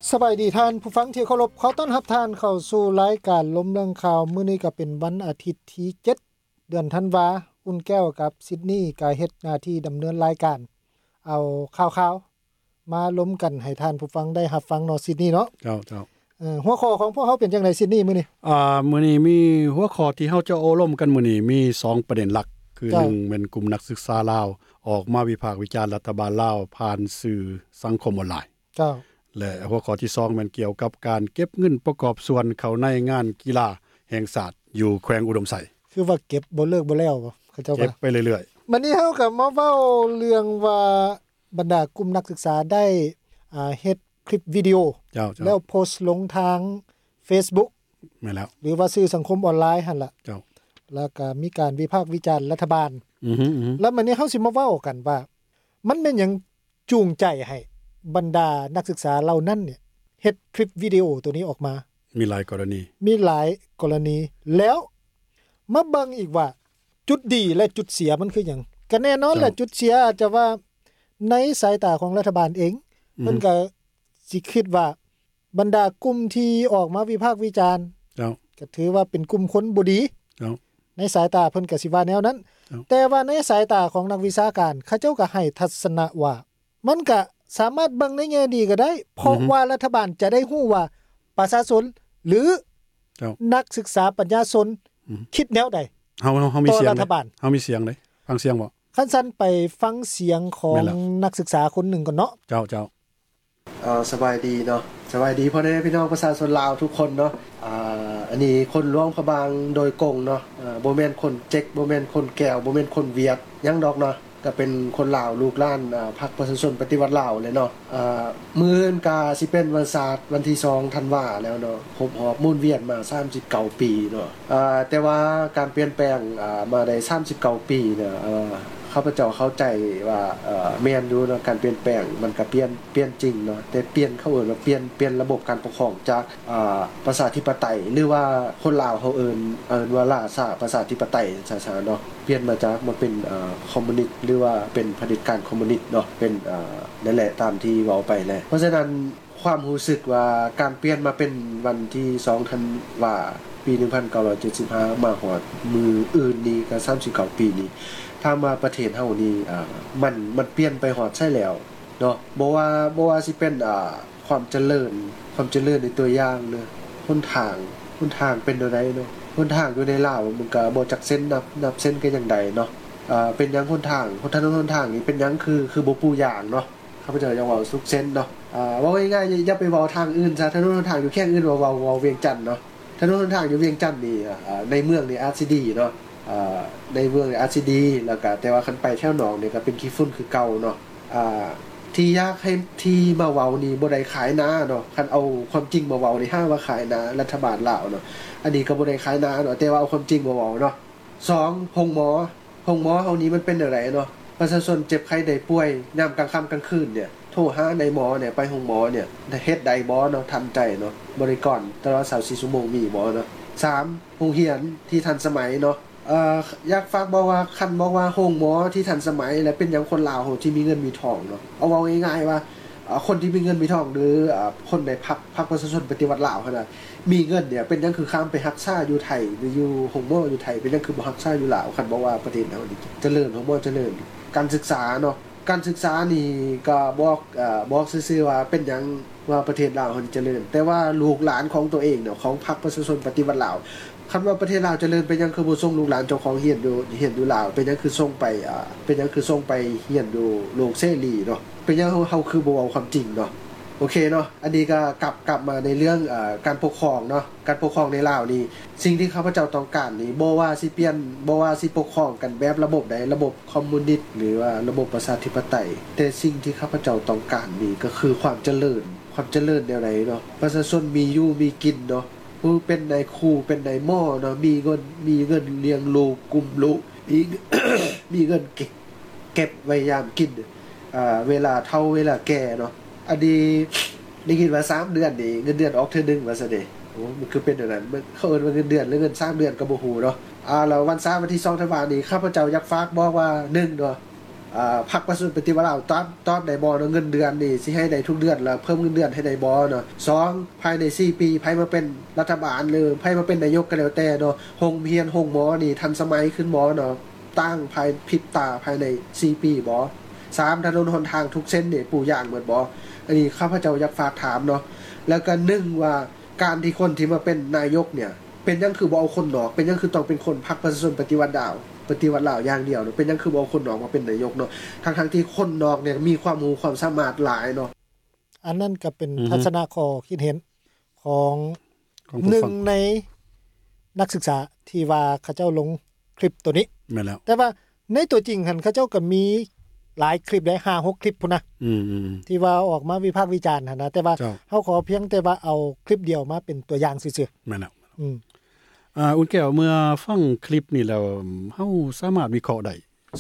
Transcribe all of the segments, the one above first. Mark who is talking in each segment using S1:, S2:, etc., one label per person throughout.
S1: สบายดีท่านผู้ฟังที่เคารพขอต้อนรับท่านเข้าสู่รายการล้มเรื่องข่าวมื้อนี้ก็เป็นวันอาทิตย์ที่7เดือนธันวาอุ่นแก้วกับซิดนีย์ก็เฮ็ดหน้าที่ดำเนินรายการเอาข่าวๆมาล้มกันให้ท่านผู้ฟังได้รับฟังเนาะซิดนีย์เนาะ
S2: เจ้า
S1: หัวข้อของพวกเฮาเป็นจังได๋ซิดนีย์มื้อนี้
S2: มื้อนี้มีหัวข้อที่เฮาจะโอ้ล้มกันมื้อนี้มี2ประเด็นหลักคือ1เป็นกลุ่มนักศึกษาลาวออกมาวิพากษ์วิจารณ์รัฐบาลลาวผ่านสื่อสังคมออนไลน์
S1: เจ้า
S2: และหัวข้อที่2มันเกี่ยวกับการเก็บเงินประกอบส่วนเข้าในงานกีฬาแห่งชาติอยู่แขวงอุดมไส
S1: คือว่าเก็บบ่เลิกบ่แล้วบ่เขาเจ้าว่า
S2: เก็บไปเรื่อย
S1: ๆมื้อนี้เฮาก็มาเว้าเรื่องว่าบรรดากลุ่มนักศึกษาได้เฮ็ดคลิปวิดีโอแล้วโพสต์ลงทาง Facebook
S2: แม่นแล้ว
S1: หรือว่าสื่อสังคมออนไลน์หั่นล่ะ
S2: เจ้า
S1: แล้วก็มีการวิพากษ์วิจารณ์รัฐบาล
S2: ๆ
S1: แล้วมื้อนี้เฮาสิมาเว้ากันว่ามันเป็นหยังจูงใจให้บรรดานักศึกษาเหล่านั้นเนี่ยเฮ็ดคลิปวิดีโอตัวนี้ออกมา
S2: มีหลายกร
S1: ณีแล้วมาเบิ่งอีกว่าจุดดีและจุดเสียมันคือหยังก็แน่นอนแหละจุดเสียอาจจะว่าในสายตาของรัฐบาลเองเพิ่นก็สิคิดว่าบรรดากลุ่มที่ออกมาวิพากษ์วิจารณ์ก็ถือว่าเป็นกลุ่มคนบ่ดีในสายตาเพิ่นก็สิว่าแนวนั้นแต่ว่าในสายตาของนักวิชาการเขาเจ้าก็ให้ทัศนะว่ามันก็สามารถเบิ่งในแง่ดีก็ได้เพราะว่ารัฐบาลจะได้ฮู้ว่าประชาชนหรือนักศึกษาปัญญาชนคิดแนวใด
S2: เฮามีเสียงเฮามีเสียงเด้ฟังเสียงบ่
S1: คั่นซั่นไปฟังเสียงของนักศึกษาคนหนึ่งก่อนเนาะ
S2: เจ้า
S3: สบายดีเนาะสบายดีพ่อแม่พี่น้องประชาชนลาวทุกคนเนาะอันนี้คนหลวงพระบางโดยกงเนาะบ่แม่นคนเจ๊กบ่แม่นคนแก้วบ่แม่นคนเวียดยังดอกเนาะก็เป็นคนลาวลูกหลานพรรคประชาชนปฏิวัติลาวเลยเนาะมื้ออื่นก็สิเป็นวันศาสตร์วันที่2ธันวาแล้วเนาะครบรอบมูลเวียนมา39ปีเนาะแต่ว่าการเปลี่ยนแปลงมาได้39ปีเนี่ยข้าพเจ้าเข้าใจว่าแม่นอยู่เนาะการเปลี่ยนแปลงมันก็เปลี่ยนจริงเนาะแต่เปลี่ยนเขาเอิ้นว่าเปลี่ยนระบบการปกครองจากประชาธิปไตยหรือว่าคนลาวเขาเอิ้นว่าราชาประชาธิปไตยช้าๆเนาะเปลี่ยนมาจากมาเป็นคอมมิวนิสต์หรือว่าเป็นเผด็จการคอมมิวนิสต์เนาะเป็นนั่นแหละตามที่เว้าไปแหละเพราะฉะนั้นความรู้สึกว่าการเปลี่ยนมาเป็นวันที่2ธันวาปี1975มาฮอดมืออื่นนี้ก็39ปีนี้ถ้ามาประเทศเฮานี่มันเปลี่ยนไปฮอดใช่แล้วเนาะบ่ว่าสิเป็นความเจริญในตัวอย่างเนาะหนทางเป็นจังได๋เนาะหนทางอยู่ในลาวมันก็บ่จักเส้นนับเส้นกันจังใดเนาะเป็นหยังหนทางนี่เป็นหยังคือบ่ปูอย่างเนาะข้าพเจ้าอยากเว้าสุกเส้นเนาะเว้าง่ายๆอย่าไปเว้าทางอื่นซะถนนหนทางอยู่แค่อื่นเว้าเวียงจันทน์เนาะถนนหนทางอยู่เวียงจันทน์นี่ในเมืองนี่อาจสิดีเนาะในเมืองอาจสิดีแล้วก็แต่ว่าคันไปแถวหนองนี่ก็เป็นขี้ฝุ่นคือเก่าเนาะที่อยากให้ที่มาเว้านี่บ่ได้ขายนาเนาะคันเอาความจริงมาเว้านี่ห้าว่าขายนารัฐบาลลาวเนาะอันนี้ก็บ่ได้ขายนาเนาะแต่ว่าเอาความจริงมาเว้าเนาะ2โรงหมอเฮานี้มันเป็นจังไดเนาะประชาชนเจ็บไข้ได้ป่วยยามกลางค่ำกลางคืนเนี่ยโทรหาในหมอเนี่ยไปโรงหมอเนี่ยเฮ็ดได้บ่เนาะทันใจเนาะบริการตลอด24ชั่วโมงมีบ่เนาะ3โรงเรียนที่ทันสมัยเนาะอยากฝากบอกว่าคันบอกว่าโรงหมอที่ทันสมัยและเป็นหยังคนลาวที่มีเงินมีทองเนาะเอาเว้าง่ายๆว่าคนที่มีเงินมีทองหรือคนในพรรคประชาชนปฏิวัติลาวคั่นน่ะมีเงินเนี่ยเป็นหยังคือข้ามไปรักษาอยู่ไทยหรืออยู่โรงหมออยู่ไทยเป็นหยังคือบ่รักษาอยู่ลาวคันบอกว่าประเทศเฮานี่เจริญโรงหมอเจริญการศึกษาเนาะการศึกษานี่ก็บอกซื่อๆว่าเป็นหยังว่าประเทศลาวเฮานี่เจริญแต่ว่าลูกหลานของตัวเองเนาะของพรรคประชาชนปฏิวัติลาวคันว่าประเทศลาวเจริญเป็นหยังคือบ่ส่งลูกหลานเจ้าของเรียนอยู่ลาวเป็นหยังคือส่งไปเรียนอยู่โลกเสรีเนาะเป็นหยังเฮาคือบ่เว้าความจริงเนาะโอเคเนาะอันนี้ก็กลับมาในเรื่องการปกครองเนาะการปกครองในลาวนี่สิ่งที่ข้าพเจ้าต้องการนี่บ่ว่าสิเปลี่ยนบ่ว่าสิปกครองกันแบบระบบใดระบบคอมมิวนิสต์หรือว่าระบบประชาธิปไตยแต่สิ่งที่ข้าพเจ้าต้องการนี่ก็คือความเจริญแนวใดเนาะประชาชนมีอยู่มีกินเนาะผู้เป็นนายครูเป็นนายหมอเนาะมีเงินเลี้ยงลูกกุมลูกมีเงินเก็บไว้ยามกินเวลาเฒ่าเวลาแก่เนาะอันนี้ได้ยินว่า3เดือนนี่เงินเดือนออกเทื่อนึงว่าซะเด้โอ้มันคือเป็นอย่างนั้นมันเขาเอิ้นว่าเงินเดือนหรือเงิน3เดือนก็บ่ฮู้เนาะแล้ววันที่2ธันวาคมนี้ข้าพเจ้าอยากฝากบอกว่า1เนาะพรรคประชาชนปฏิวัติลาวตอนได้บ่เนาะเงินเดือนนี่สิให้ได้ทุกเดือนแล้วเพิ่มเงินเดือนให้ได้บ่เนาะ2ภายใน4ปีไผมาเป็นรัฐบาลหรือไผมาเป็นนายกก็แล้วแต่เนาะโรงเรียนโรงหมอนี่ทันสมัยขึ้นบ่เนาะตั้งภายพริบตาภายใน4ปีบ่3ถนนหนทางทุกเส้นนี่ปูย่างหมดบ่อันนี้ข้าพเจ้าอยากฝากถามเนาะแล้วก็1ว่าการที่คนที่มาเป็นนายกเนี่ยเป็นจังคือบ่เอาคนนอกเป็นจังคือต้องเป็นคนพรรคประชาชนปฏิวัติลาวอย่างเดียวเนาะเป็นจังคือบ่เอาคนนอกมาเป็นนายกเนาะทั้งที่คนนอกเนี่ยมีความรู้ความสามารถหลายเนาะ
S1: อันนั้นก็เป็นทัศนะข้อคิดเห็นของหนึ่งในนักศึกษาที่ว่าเขาเจ้าลงคลิปตัวนี้
S2: แม่นแล้ว
S1: แต่ว่าในตัวจริงหั่นเขาเจ้าก็มีหลายคลิปได้ 5-6 คลิปพุ่นนะที่ว่าออกมาวิพากษ์วิจารณ์หั่นนะแต่ว่าเฮาขอเพียงแต่ว่าเอาคลิปเดียวมาเป็นตัวอย่างซื่อ
S2: ๆแม่นแล้วอุ่นแก้วเมื่อฟังคลิปนี้แล้วเฮาสามารถวิเคราะห์ได้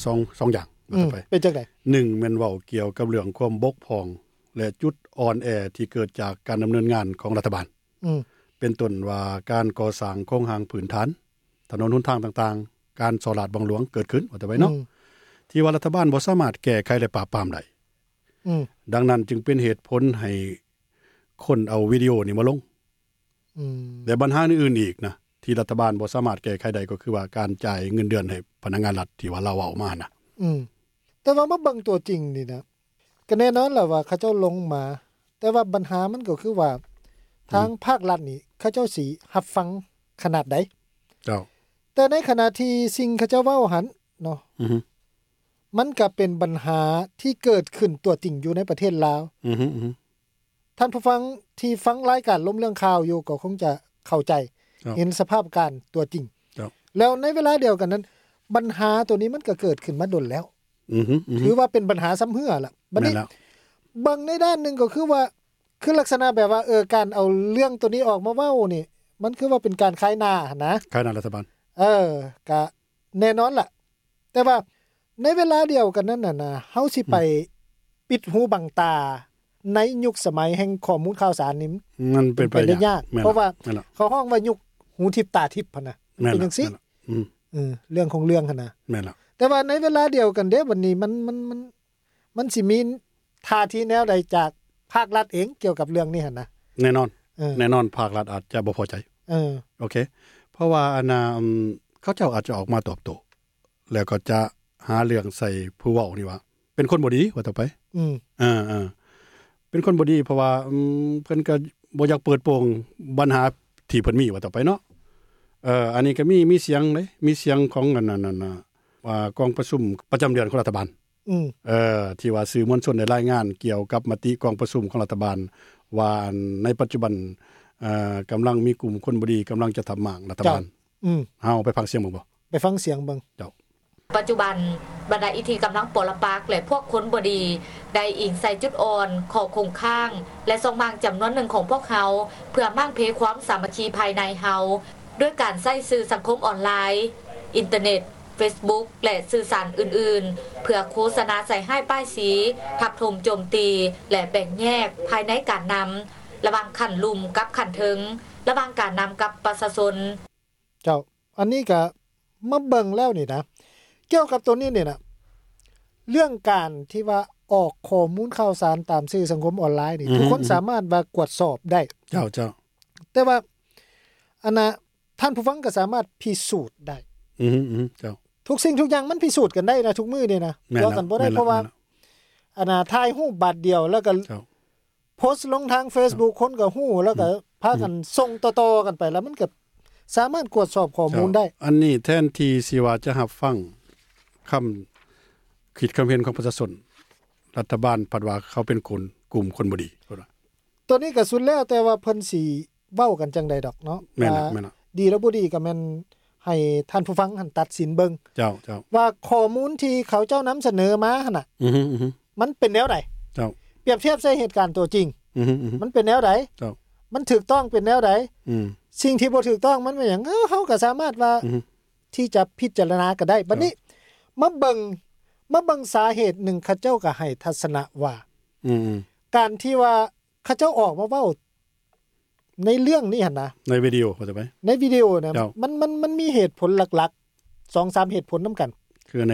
S2: 2อย่างต่อไป
S1: เป็นจังได๋
S2: 1แม่นเว้าเกี่ยวกับเรื่องความบกพร่องและจุดอ่อนแอที่เกิดจากการดำเนินงานของรัฐบาลเป็นต้นว่าการก่อสร้างโครงสร้างพื้นฐานถนนหนทางต่างๆการสลาดบังหลวงเกิดขึ้นว่าแต่ไว้เนาะที่ว่ารัฐบาลบ่สามารถแก้ไขและปราบปรามได้ดังนั้นจึงเป็นเหตุผลให้คนเอาวิดีโอนี้มาลงแต่ปัญหาอื่นๆอีกนะที่รัฐบาลบ่สามารถแก้ไขได้ก็คือว่าการจ่ายเงินเดือนให้พนักงานรัฐที่ว่าเราเอามานะ
S1: แต่ว่ามาเบิ่งตัวจริงนี่นะก็แน่นอนแหละว่าเขาเจ้าลงมาแต่ว่าปัญหามันก็คือว่าทางภาครัฐนี่เขาเจ้าสิรับฟังขนาดใด
S2: เจ้า
S1: แต่ในขณะที่สิ่งเขาเจ้าเว้าหันเนาะมันก็เป็นปัญหาที่เกิดขึ้นตัวจริงอยู่ในประเทศลาวท่านผู้ฟังที่ฟังรายการล้มเรื่องข่าวอยู่ก็คงจะเข้าใจเห็นสภาพการตัวจริงแล้วในเวลาเดียวกันนั้นปัญหาตัวนี้มันก็เกิดขึ้นมาดนแล้วถือว่าเป็นปัญหาซ้ำเหือล่ะบัดนี้บางในด้านนึงก็คือว่าคือลักษณะแบบว่าการเอาเรื่องตัวนี้ออกมาเว้านี่มันคือว่าเป็นการขายหน้านะ
S2: ขายหน้ารัฐบาล
S1: ก็แน่นอนล่ะแต่ว่าในเวลาเดียวกันนั้นน่ะเฮาสิไปปิดหูบังตาในยุคสมัยแห่งข้อมูลข่าวสารนี่
S2: มันเป็นไป
S1: ได้ยากเพราะว่าเขาฮ้องว่ายุคหูทิพตาทิพพุ่นน่ะเป็นจังซี่เรื่องของเรื่องหั่นน่ะ
S2: แม่นแล้ว
S1: แต่ว่าในเวลาเดียวกันเด้บัดนี้มันสิมีท่าทีแนวใดจากภาครัฐเองเกี่ยวกับเรื่องนี้หั่นน่ะ
S2: แน่นอนภาครัฐอาจจะบ่พอใจโอเคเพราะว่าเขาเจ้าอาจจะออกมาตอบโต้แล้วก็จะหาเรื่องใส่ผู้เว้านี่ว่าเป็นคนบ่ดีว่าต่อไปเป็นคนบ่ดีเพราะว่าเพิ่นก็บ่อยากเปิดโปงปัญหาที่เพิ่นมีว่าต่อไปเนาะอันนี้ก็มีเสียงเด้มีเสียงของอันนั้นว่ากองประชุมประจำเดือนของรัฐบาลที่ว่าสื่อมวลชนได้รายงานเกี่ยวกับมติกองประชุมของรัฐบาลว่าในปัจจุบันกําลังมีกลุ่มคนบ่ดีกําลังจะทำหมางรัฐบาลเฮาไปฟังเสียงบ่
S1: ไปฟังเสียงเบิ่ง
S2: เจ้า
S4: ปัจจุบันบรรดาอิทธิกำลังปรปักษ์และพวกคนบ่ดีได้อิงใส่จุดอ่อนข้อคงค้างและส่งมางจํานวนหนึ่งของพวกเขาเพื่อมั่งเพความสามัคคีภายในเฮาด้วยการใช้สื่อสังคมออนไลน์อินเทอร์เน็ต Facebook และสื่อสารอื่นๆเพื่อโฆษณาใส่ให้ป้ายสีทับถมโจมตีและแบ่งแยกภายในการนำระหว่างขันลุมกับขันถึงระหว่างการนำกับประชาชน
S1: เจ้าอันนี้ก็มาเบิ่งแล้วนี่นะเกี่ยวกับตัวนี้เนี่ยนะเรื่องการที่ว่าออกข้อมูลข่าวสารตามสื่อสังคมออนไลน์นี่ทุกคนสามารถว่ากวดสอบได้
S2: เจ้า
S1: แต่ว่าอันน่ะท่านผู้ฟังก็สามารถพิสูจน์ได้
S2: เจ้า
S1: ทุกสิ่งทุกอย่างมันพิสูจน์กันได้นะทุกมื้อนี่นะว่ากันบ่ได้เพราะว่าอันน่ะถ่ายรูปบาดเดียวแล้วก็โพสต์ลงทาง Facebook คนก็ฮู้แล้วก็พากันส่งต่อๆกันไปแล้วมันก็สามารถกวดสอบข้อมูลได้
S2: อันนี้แทนที่สิว่าจะรับฟังคําคิดคําเห็นของประชาชนรัฐบาลพัดว่าเขาเป็นคนกลุ่มคนบ่ดี
S1: ตัวนี้ก็สุดแล้วแต่ว่าเพิ่นสิเว้ากันจังได๋ดอกเนาะ
S2: แม่น
S1: ดีแล้วบ่ดีก็แม่นให้ท่านผู้ฟังหั่นตัดสินเบิ่ง
S2: เจ้า
S1: ว่าข้อมูลที่เขาเจ้านําเสนอมาหั่นน่ะมันเป็นแนวใด
S2: เจ้า
S1: เปรียบเทียบใส่เหตุการณ์ตัวจริงมันเป็นแนวใด
S2: เจ้า
S1: มันถูกต้องเป็นแนวใดสิ่งที่บ่ถูกต้องมันเป็นหยังเฮาก็สามารถว่าที่จะพิจารณาก็ได้บัดนี้มาเบิ่งสาเหตุหนึ่งเขาเจ้าก็ให้ทัศนะว่าการที่ว่าเขาเจ้าออกมาเว้าในเรื่องนี้หั่นนะ
S2: ในวิดีโอเข้าใจมั้ย
S1: ในวิดีโอนะมันมีเหตุผลหลักๆ 2-3 เหตุผลนํากัน
S2: คืออันใด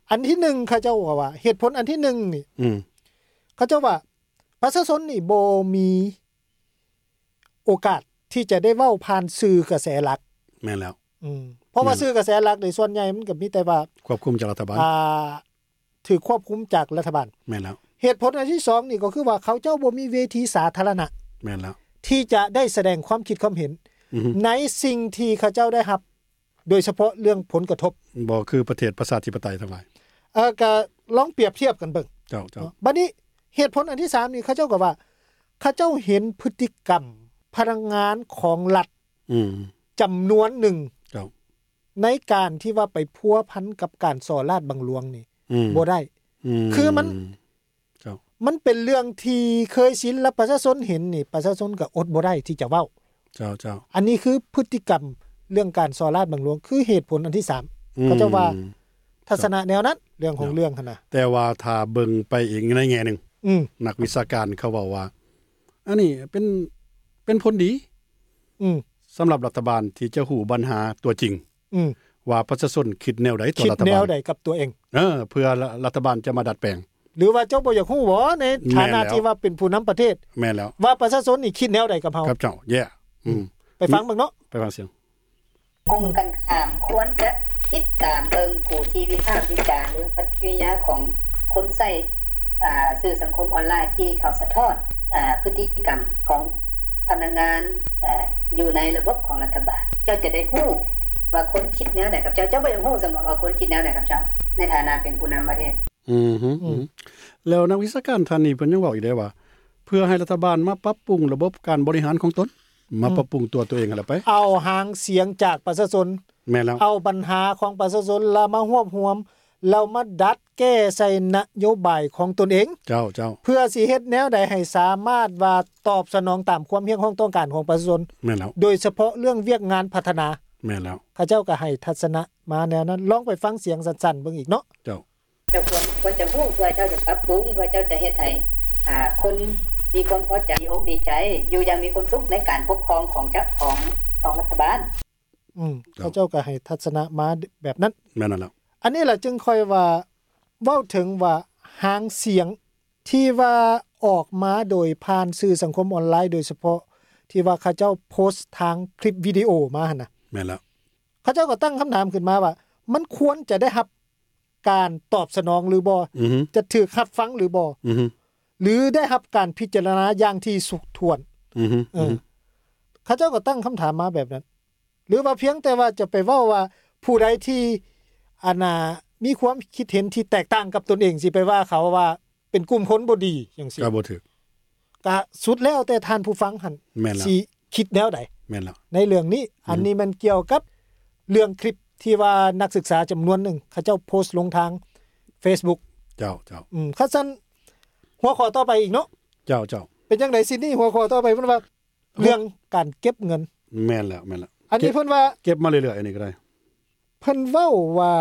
S1: อันที่1เขาเจ้าว่าเหตุผลอันที่1นี่เขาเจ้าว่าประชาชนนี่บ่มีโอกาสที่จะได้เว้าผ่านสื่อกระแสหลัก
S2: แม่นแล้ว
S1: เพราะว่าสื่อกระแสหลักในส่วนใหญ่มันก็มีแต่ว่า
S2: ควบคุมจากรัฐบาล
S1: ถือควบคุมจากรัฐบาล
S2: แม่นแล้ว
S1: เหตุผลอันที่2นี่ก็คือว่าเขาเจ้าบ่มีเวทีสาธารณะ
S2: แม่นแล้ว
S1: ที่จะได้แสดงความคิดความเห็นในสิ่งที่เขาเจ้าได้รับโดยเฉพาะเรื่องผลกระทบ
S2: บ่คือประเทศประชาธิปไตยทั้งหลาย
S1: ก็ลองเปรียบเทียบกันเบิ่ง
S2: เจ้า
S1: บัดนี้เหตุผลอันที่3นี่เขาเจ้าก็ว่าเขาเจ้าเห็นพฤติกรรมพนักงานของรัฐจำนวนหนึ่งในการที่ว่าไปพัวพันกับการส่อราชบังหลวงนี่บ่ได้คือมันเป็นเรื่องที่เคยชินและประชาชนเห็นนี่ประชาชนก็อดบ่ได้ที่จะเว้า
S2: เจ้า
S1: อันนี้คือพฤติกรรมเรื่องการส่อราชบังหลวงคือเหตุผลอันที่3เขาจะว่าทัศนะแนวนั้นเรื่องของเรื่องคั่นน่ะ
S2: แต่ว่าถ้าเบิ่งไปอีกในแง่นึงนักวิชาการเขาเว้าว่าอันนี้เป็นผลดีสำหรับรัฐบาลที่จะฮู้ปัญหาตัวจริงว่าประชาชนคิดแนวใดต่อรัฐบาลคิดแนว
S1: ใดกับตัวเอง
S2: เพื่อรัฐบาลจะมาดัดแปลง
S1: หรือว่าเจ้าบ่อยากฮู้บ่ในฐานะที่ว่าเป็นผู้นําประเทศ
S2: แม่นแล้ว
S1: ว่าประชาชนนี่คิดแนวใดกับเฮา
S2: ครับเจ้า
S1: ไปฟังเบิ่งเนาะ
S2: ไปฟังเสียง
S5: กลุ่มกันข้ามควรจะติดตามเบิ่งผู้ที่วิพากษ์วิจารณ์หรือปฏิกิริยาของคนใช้สื่อสังคมออนไลน์ที่เขาสะท้อนพฤติกรรมของพนักงานอยู่ในระบบของรัฐบาลเจ้าจะได้ฮู้ว่าคนคิดแนวใดกับเจ้าบ่อยากฮู้สมว่าคนคิดแนวใดกับเจ้าในฐานะเป็นผู้นําประเทศ
S2: แล้วนักวิชาการท่านนี้เพิ่นยังบอกอีกได้ว่าเพื่อให้รัฐบาลมาปรับปรุงระบบการบริหารของตนมาปรับปรุงตัวเองล่ะไป
S1: เอาหางเสียงจากประชาชน
S2: แม่นแล้ว
S1: เอาปัญหาของประชาชนแล้วมาควบรวมแล้วมาดัดแก้ใส่นโยบายของตนเอง
S2: เจ้า
S1: เพื่อสิเฮ็ดแนวใดให้สามารถว่าตอบสนองตามความเรียกร้องต้องการของประชาชน
S2: แม่นแล้ว
S1: โดยเฉพาะเรื่องเวียกงานพัฒนา
S2: แม่นแล้ว
S1: เขาเจ้าก็ให้ทัศนะมาแนวนั้นลองไปฟังเสียงสั้นๆเบิ่งอีกเนาะ
S2: เจ้า
S5: ควรจะฮู้เพื่อเจ้าจะปรับปรุงเพื่อเจ้าจะเฮ็ดให้คนมีความพอใจอกดีใจอยู่อย่างมีความสุขในการปกครองของเจ้าของรัฐบาล
S1: เขาเจ้าก็ให้ทัศนะมาแบบนั้น
S2: แม่นแล้ว
S1: อันนี้ล่ะจึงค่อยว่าเว้าถึงว่าหางเสียงที่ว่าออกมาโดยผ่านสื่อสังคมออนไลน์โดยเฉพาะที่ว่าเขาเจ้าโพสต์ทางคลิปวิดีโอมาหั่นน่ะ
S2: แม่นแล้ว
S1: เขาเจ้าก็ตั้งคำถามขึ้นมาว่ามันควรจะได้รับการตอบสนองหรือบ่จะถูกรับฟังหรือบ่หรือได้รับการพิจารณาอย่างที่สุขถ้วนเขาเจ้าก็ตั้งคำถามมาแบบนั้นหรือว่าเพียงแต่ว่าจะไปเว้าว่าผู้ใดที่มีความคิดเห็นที่แตกต่างกับตนเองสิไปว่าเขาว่าเป็นกลุ่มคนบ่ดีจังซี่
S2: ก็บ่ถูก
S1: ก็สุดแล้วแต่ท่านผู้ฟังหั่นสิคิดแนวใด
S2: แม่นแล้ว
S1: ในเรื่องนี้อันนี้มันเกี่ยวกับเรื่องคลิปที่ว่านักศึกษาจำนวนหนึ่งเขาเจ้าโพสต์ลงทาง Facebook
S2: เจ้า
S1: คันซั่นหัวข้อต่อไปอีกเนาะ
S2: เจ้า
S1: เป็นจังได๋สินี่หัวข้อต่อไปเพิ่นว่าเรื่องการเก็บเงิน
S2: แม่นแล้ว
S1: อันนี้เพิ่นว่า
S2: เก็บมาเรื่อยๆอันนี้ก็ได้
S1: เพิ่นเว้าว่า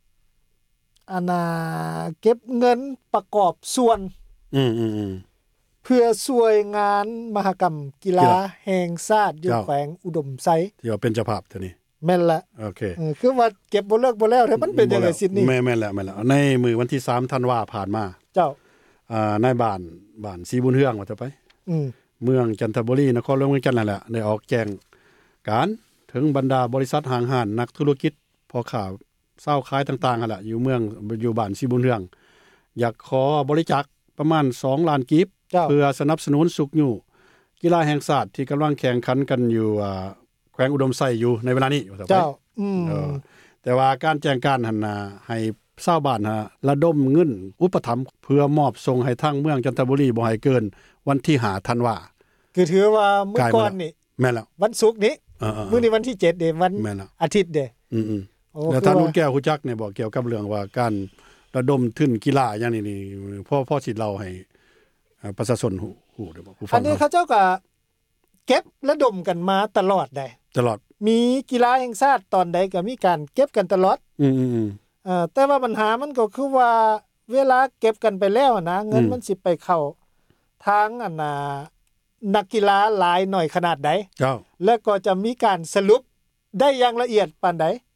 S1: เก็บเงินประกอบส่วนเพื่อช่วยงานมหกรรมกีฬาแห่งชาติอยู่แขวงอุดมไซ
S2: ที่ว่าเป็นเจ้าภาพเท่านี้
S1: แม่นละ
S2: โอเค
S1: คือว่าเก็บบ่เลิกบ่แล้วแต่มันเป็นจังได๋ซินี่
S2: แม่นแล้วในมื้อวันที่3ธันวาคมผ่านมา
S1: เจ้า
S2: ในบ้านศรีบุญเฮืองว่าจะไปเมืองจันทบุรีนครหลวงเมืองจันทน์นั่นแหละได้ออกแจ้งการถึงบรรดาบริษัทห้างร้านนักธุรกิจพ่อค้าเช้าขายต่างๆนั่นแหละอยู่บ้านศรีบุญเฮืองอยากขอบริจาคประมาณ2ล้านกีบเพื่อสนับสนุนสุขอยู่กีฬาแห่งชาติที่กำลังแข่งขันกันอยู่แขวงอุดมไซอยู่ในเวลานี้
S1: เจ้า
S2: แต่ว่าการแจ้งการหั่นน่ะให้ชาวบ้านระดมเงินอุปถัมภ์เพื่อมอบส่งให้ทางเมืองจันทบุรีบ่ให้เกินวันที่5ธันวาคม
S1: คือถือว่ามื้อก่อนนี่
S2: แม่นแล้ว
S1: วันศุกร์นี้มื้อนี้วันที่7เด้วันอาทิตย์เด้
S2: แล้วท่านนุ่นแก้วฮู้จักเนี่ยบอกเกี่ยวกับเรื่องว่าการระดมทุนกีฬาอย่างนี้พ่อสิเล่าให้ประชาชนฮู้ได้บ่ผู้ฟัง
S1: อันนี้เขาเจ้าก็เก็บระดมกันมาตลอดได้
S2: ตลอด
S1: มีกีฬาแห่งชาติตอนใดก็มีการเก็บกันตลอดแต่ว่าปัญหามันก็คือว่าเวลาเก็บกันไปแล้วนะเงินมันสิไปเข้าทางนักกีฬาหลายหน่อยขนาดใด
S2: เจ้า
S1: แล้วก็จะมีการสรุปได้อย่างละเอียดปานใด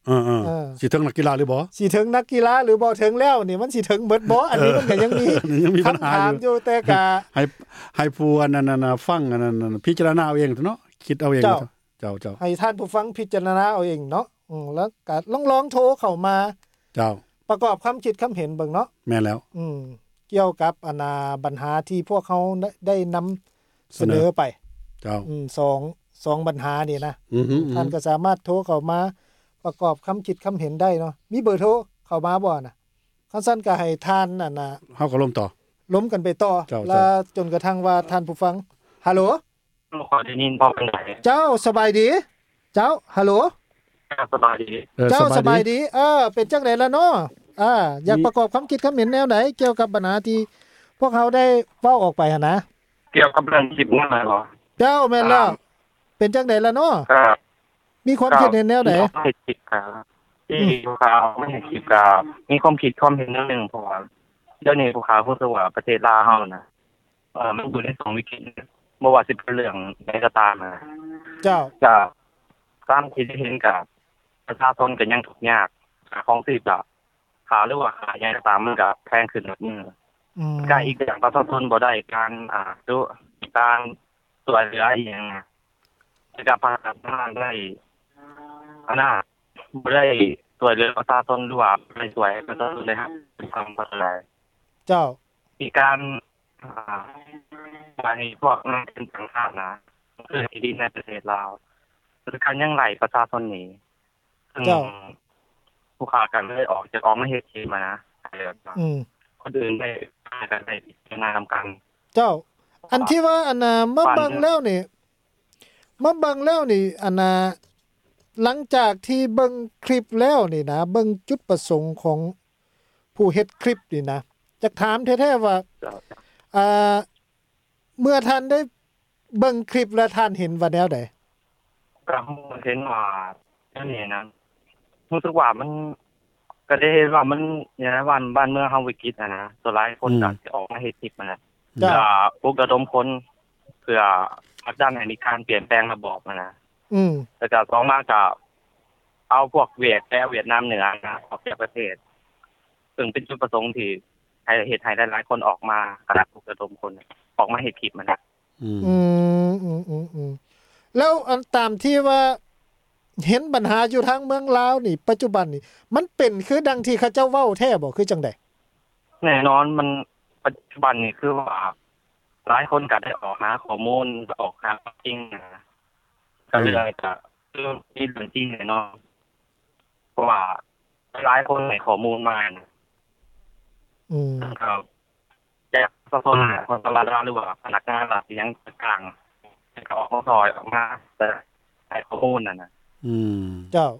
S2: สิถึงนักกีฬาหรือบ่
S1: สิถึงนักกีฬาหรือบ่ถึงแล้วนี่มันสิถึงเบิดบ่อันนี้มันก็ยังมีปัญหาอยู่แต่ก็
S2: ให้ผู้อันนั้นน่ะฟังอันนั้นพิจารณาเอาเองเนาะคิดเอาเองเจ้า
S1: ให้ท่านผู้ฟังพิจารณาเอาเองเนาะแล้วก็ลองโทรเข้ามา
S2: เจ้า
S1: ประกอบความคิดความเห็นเบิ่งเนาะ
S2: แม่นแล้ว
S1: เกี่ยวกับปัญหาที่พวกเขาได้นำเสนอไป
S2: เจ้า
S1: 2ปัญหานี่นะท่านก็สามารถโทรเข้ามาประกอบความคิดความเห็นได้เนาะมีเบอร์โทรเข้ามาบ่น่ะคันซั่นก็ให้ท่าน
S2: เฮาก็ล้
S1: มกันไปต่อแล้วจนกระทั่งว่าท่านผู้ฟังฮัลโหล
S6: ขอได้ยินพอเป็นได
S1: เจ้าสบายดีเจ้าฮัลโหล
S6: สบายดี
S1: เจ้าสบายดีเป็นจังได๋ล่ะเนาะอยากประกอบความคิดความเห็นแนวไหนเกี่ยวกับปัญหาที่พวกเขาได้เว้าออกไปหั่นนะ
S6: เกี่ยวกับเรื่องคลิปนั่นเหรอ
S1: เจ้าแม่นแล้วเป็นจังได๋ล่ะเนาะ
S6: ครับ
S1: มีความคิดเห็นแนวไหน
S6: ไม่คิดครับที่พวกเขาไม่เห็นคลิปกับมีความคิดความเห็นนึงเพราะว่าเดี๋ยวนี้พวกเขารู้สึกว่าประเทศลาวเฮานะมันอยู่ใน2วิกฤตบ่ว่าสิเป็นเรื่องใดก็ตามนะ
S1: เจ้า
S6: ก็ตามที่เห็นกับประชาชนก็ยังทุกข์ยากของชีพก็ค่าหรือว่าค่าใหญ่ตามมันก็แพงขึ้นก็อีกอย่างประชาชนบ่ได้การดูการช่วยเหลืออีหยังจะพัฒนาได้บ่ได้ช่วยเหลือประชาชนหรือว่าได้ช่วยประชาชนได้ครับทำพัฒนา
S1: เจ้า
S6: มีการไปพวกนั้นเป็นต่างชาตินะคือที่ดินในประเทศลาวคือการยังไหลประชาชนนี่
S1: เจ้า
S6: ผู้ค้ากันเลยออกมาเฮ็ดเองมานะคนอื่นได้กันได้พิจารณานำกัน
S1: เจ้าอันที่ว่ามาบังแล้วนี่หลังจากที่เบิ่งคลิปแล้วนี่นะเบิ่งจุดประสงค์ของผู้เฮ็ดคลิปนี่นะจักถามแท้ๆว่าเมื่อท่านได้เบิ่งคลิปแล้วท่านเห็นว่าแนวใด
S6: ก็เห็นว่านี่นะรู้สึกว่ามันก็ได้ว่ามันเนี่ยนะบ้านเมืองเฮาวิกฤตนะตัวหลายคนก็สิออกมาเฮ็ดคลิปนะจะปลุกระดมคนเพื่อผลักดันให้มีการเปลี่ยนแปลงระบอบนะแต่ก็2มาก็เอาพวกเวียดนามเหนือนะออกจากประเทศซึ่งเป็นจุดประสงค์ที่ให้เฮ็ดให้หลายๆคนออกมาคณะปลุกระดมคนออกมาเฮ็ดคลิปนะ
S1: แล้วอันตามที่ว่าเห็นปัญหาอยู่ทางเมืองลาวนี่ปัจจุบันนี่มันเป็นคือดังที่เขาเจ้าเว้าแท้บ่คือจังได๋
S6: แน่นอนมันปัจจุบันนี่คือว่าหลายคนก็ได้ออกหาข้อมูลออกหาจริงนะก็เลยก็คือมีเรื่องจริงแน่นอนเพราะว่าหลายคนให้ข้อมูลมาครับจากสถานคนตลาดหรือว่าพนักงานรัฐยังกลางก็ออกมาซอยออกมาแต่ให้ข้อมูลนั่นน่ะ
S1: เจ้า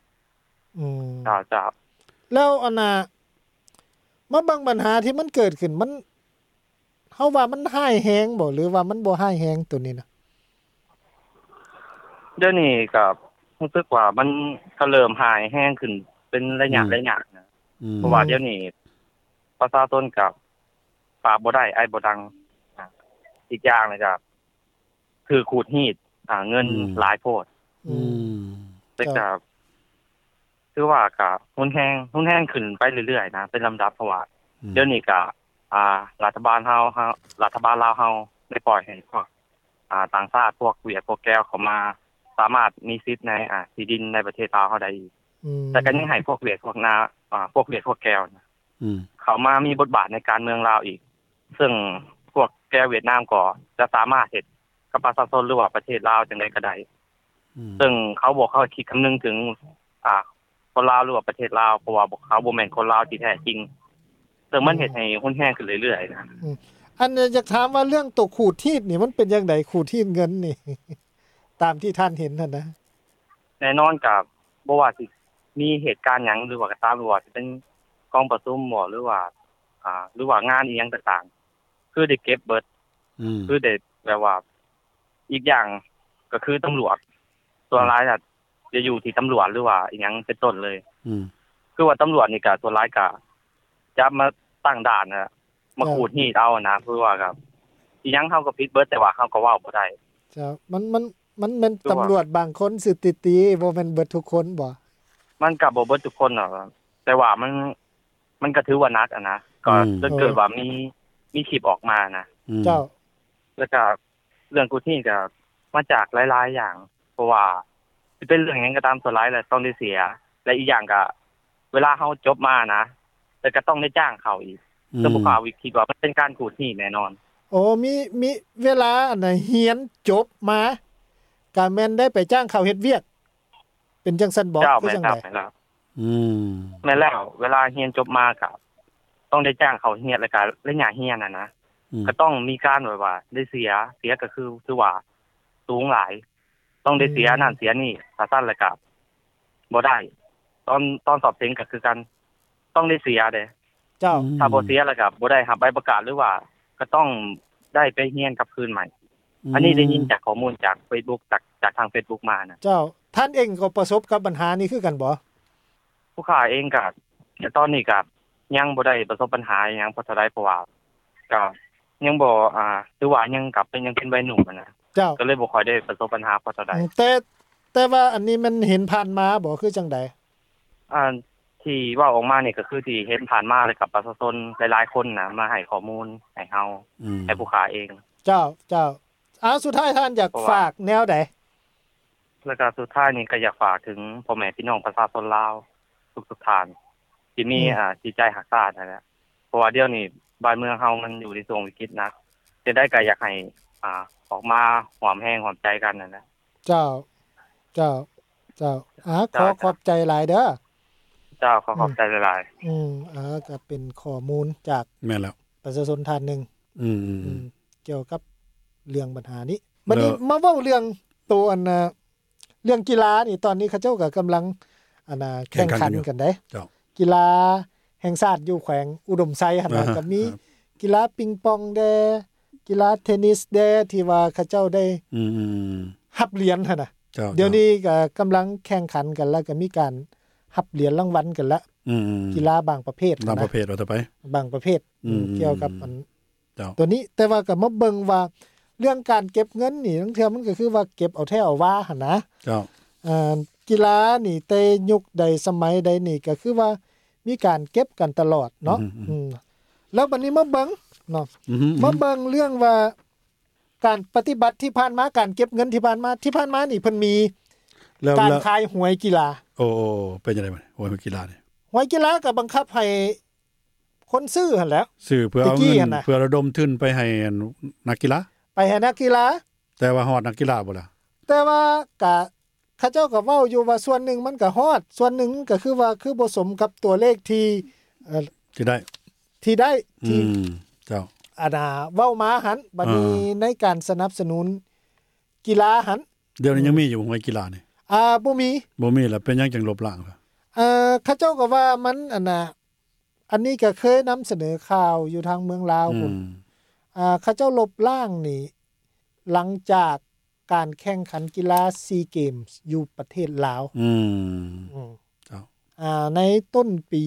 S1: แล้วมาบางปัญหาที่มันเกิดขึ้นมันเฮาว่ามันร้ายแรงบ่หรือว่ามันบ่ร้ายแรงตัวนี้นะ
S6: เดี๋ยวนี้ก็รู้สึกว่ามันก็เริ่มร้ายแรงขึ้นเป็นระยะนะเพราะว่าเดี๋ยวนี้ประชาชนกับปากบ่ได้ไอ้บ่ดังอีกอย่างเลยครับคือขูดหีดเงินหลายโพดแต่ก็คือว่าก็หุ้นแห้งขึ้นไปเรื่อยๆนะเป็นลำดับเพราะว่าเดี๋ยวนี้ก็รัฐบาลลาวเฮาได้ปล่อยให้พวกต่างชาติพวกเวียดพวกแก้วเข้ามาสามารถมีสิทธิ์ในที่ดินในประเทศลาวเฮาได้อีกแต่ก็ยังให้พวกเวียดพวกแก้วนะเขามามีบทบาทในการเมืองลาวอีกซึ่งพวกแก้วเวียดนามก็จะสามารถเฮ็ดกับประชาชนหรือว่าประเทศลาวจังได๋ก็ได้ซึ่งเขาบอกเขาคิดคำนึงถึงคนลาวหรือว่าประเทศลาวเพราะว่าเขาบ่แม่นคนลาวที่แท้จริงซึ่งมันเฮ็ดให้หุ้นแห้งขึ้นเรื่อยๆนะ
S1: อันอยากถามว่าเรื่องตกขูดที่นี่มันเป็นจังได๋ขูดที่เงินนี่ตามที่ท่านเห็นนั่นนะ
S6: แน่นอนกับบ่ว่าสิมีเหตุการณ์หยังหรือว่าก็ตามหรือว่าสิเป็นกองประชุมบ่หรือว่างานอีหยังต่างๆคือได้เก็บเบิดคือได้แบบว่าอีกอย่างก็คือตำรวจส่วนหลายจะอยู่ที่ตำรวจหรือว่าอีหยังเป็นต้นเลยคือว่าตำรวจนี่ก็ส่วนหลายก็จะมาตั้งด่านน่ะมาขูดหีดเอานะคือว่าครับอีหยังเฮาก็ผิดเบิดแต่ว่าเฮาก็เว้าบ่ได้
S1: จ้ะมันตำรวจบางคนสิติบ่แม่นเบิดทุกคนบ่
S6: มันก็บ่เบิดทุกคนหรอกแต่ว่ามันก็ถือว่านักอ่ะนะก็จนเกิดว่ามีคลิปออกมานะ
S1: เจ้า
S6: แล้วก็เรื่องกูที่ก็มาจากหลายๆอย่างเพราะว่าสิเป็นเรื่องหยังก็ตามสุดท้ายแล้วต้องได้เสียและอีกอย่างก็เวลาเฮาจบมานะแต่ก็ต้องได้จ้างเขาอีกซึ่งผู้ข่าวคิดว่ามันเป็นการกูที่แน่นอน
S1: โอ้มีเวลาอันน่ะเรียนจบมาก็แม่นได้ไปจ้างเขาเฮ็ดเวียกเป็นจังซั่นบ่คือจังได๋
S6: แม่นแล้วเวลาเรียนจบมาก็ต้องได้จ้างเขาเรียนแล้วก็ระยะเรียนน่ะนะก็ต้องมีการแบบว่าได้เสียก็คือว่าสูงหลายต้องได้เสียนั่นเสียนี่ถ้าสั้นแล้วก็บ่ได้ตอนสอบเต็งก็คือกันต้องได้เสียเด้
S1: เจ้า
S6: ถ้าบ่เสียแล้วก็บ่ได้รับใบประกาศหรือว่าก็ต้องได้ไปเรียนกลับคืนใหม่อันนี้ได้ยินจากข้อมูลจาก Facebook จากทาง Facebook มานะ
S1: เจ้าท่านเองก็ประสบกับปัญหานี้คือกันบ่
S6: ผู้ค้าเองก็ตอนนี้ก็ยังบ่ได้ประสบปัญหาหยังเพราะว่าก็ยังบ่ถือว่ายังกลับเป็นยังเป็นวัยหนุ่มนะ
S1: เจ้า
S6: ก็เลยบ่ค่อยได้ประสบปัญหาเพราะ
S1: แต่ว่าอันนี้มันเห็นผ่านมาบ่คือจังได๋
S6: ที่ว่าออกมานี่ก็คือที่เห็นผ่านมาเลยกับประชาชนหลายๆคนนะมาให้ข้อมูลให้เฮาให้ผู้ค้าเอง
S1: เจ้าสุดท้ายท่านอยากฝากแนวใด
S6: แล้วก็สุดท้ายนี่ก็อยากฝากถึงพ่อแม่พี่น้องประชาชนลาวทุกท่านที่มีจิตใจรักชาตินั่นแหละเพราะว่าเดี๋ยวนี้บ้านเมืองเฮามันอยู่ในช่วงวิกฤตนะจะได้ก็อยากให้ออกมาหอมแห้งหอมใจกันนั่นแหละ
S1: เจ้าขอบใจหลายเด้อ
S6: เจ้าขอบใจหลาย
S1: ก็เป็นข้อมูลจาก
S2: แม่นแล้ว
S1: ประชาชนท่านนึงเกี่ยวกับเรื่องปัญหานี้บัดนี้มาเว้าเรื่องตัวอันเรื่องกีฬานี่ตอนนี้เขาเจ้าก็กำลังแข่งขันกันได้กีฬาแห่งชาติอยู่แขวงอุดมไซหั่นน่ะก็มีกีฬาปิงปองแดกีฬาเทนนิสแดที่ว่าเขาเจ้าได้รับเหรียญหั่นน่ะเดี๋ยวนี้ก็กำลังแข่งขันกันแล้วก็มีการรับเหรียญรางวัลกันละกีฬาบางประเภท
S2: บางประเภทว่าต่อไป
S1: บางประเภทเกี่ยวกับอันตัวนี้แต่ว่าก็มาเบิ่งว่าเรื่องการเก็บเงินนี่บางเทื่อมันก็คือว่าเก็บเอาแท้เอาว่าหั่นนะกีฬานี่แต่ยุคใดสมัยใดนี่ก็คือว่ามีการเก็บกันตลอดเนาะแล้วบัดนี้มาเบิ่งเนาะมาเบิ่งเรื่องว่าการปฏิบัติที่ผ่านมาการเก็บเงินที่ผ่านมานี่เพิ่นมีการขายหวยกีฬา
S2: โอ้เป็นจังได๋หวยกีฬานี่
S1: หวยกีฬาก็บังคับให้คนซื้อหั่นแหละ
S2: ซื้อเพื่อเอาเงินเพื่อระดมทุนไปให้นักกีฬา
S1: ไปให้นักกีฬา
S2: แต่ว่าฮอดนักกีฬาบ่ล่ะ
S1: แต่ว่าก็เขาเจ้าก็เว้าอยู่ว่าส่วนหนึ่งมันก็ฮอดส่วนหนึ่งก็คือว่าคือบ่สมกับตัวเลขที่
S2: ได้
S1: ที่
S2: เจ้า
S1: เว้ามาหั่นบัดนี้ในการสนับสนุนกีฬาหั่น
S2: เดี๋ยวนี้ยังมีอยู่หวยกีฬานี่
S1: บ่
S2: มีแล้วเป็นหยังจังลบล้าง
S1: เขาเจ้าก็ว่ามันอันนี้ก็เคยนำเสนอข่าวอยู่ทางเมืองลาวพุ่นเขาเจ้าลบล้างนี่หลังจากการแข่งขันกีฬาซีเกมส์อยู่ประเทศลาว
S2: เจ้า
S1: ในต้นปี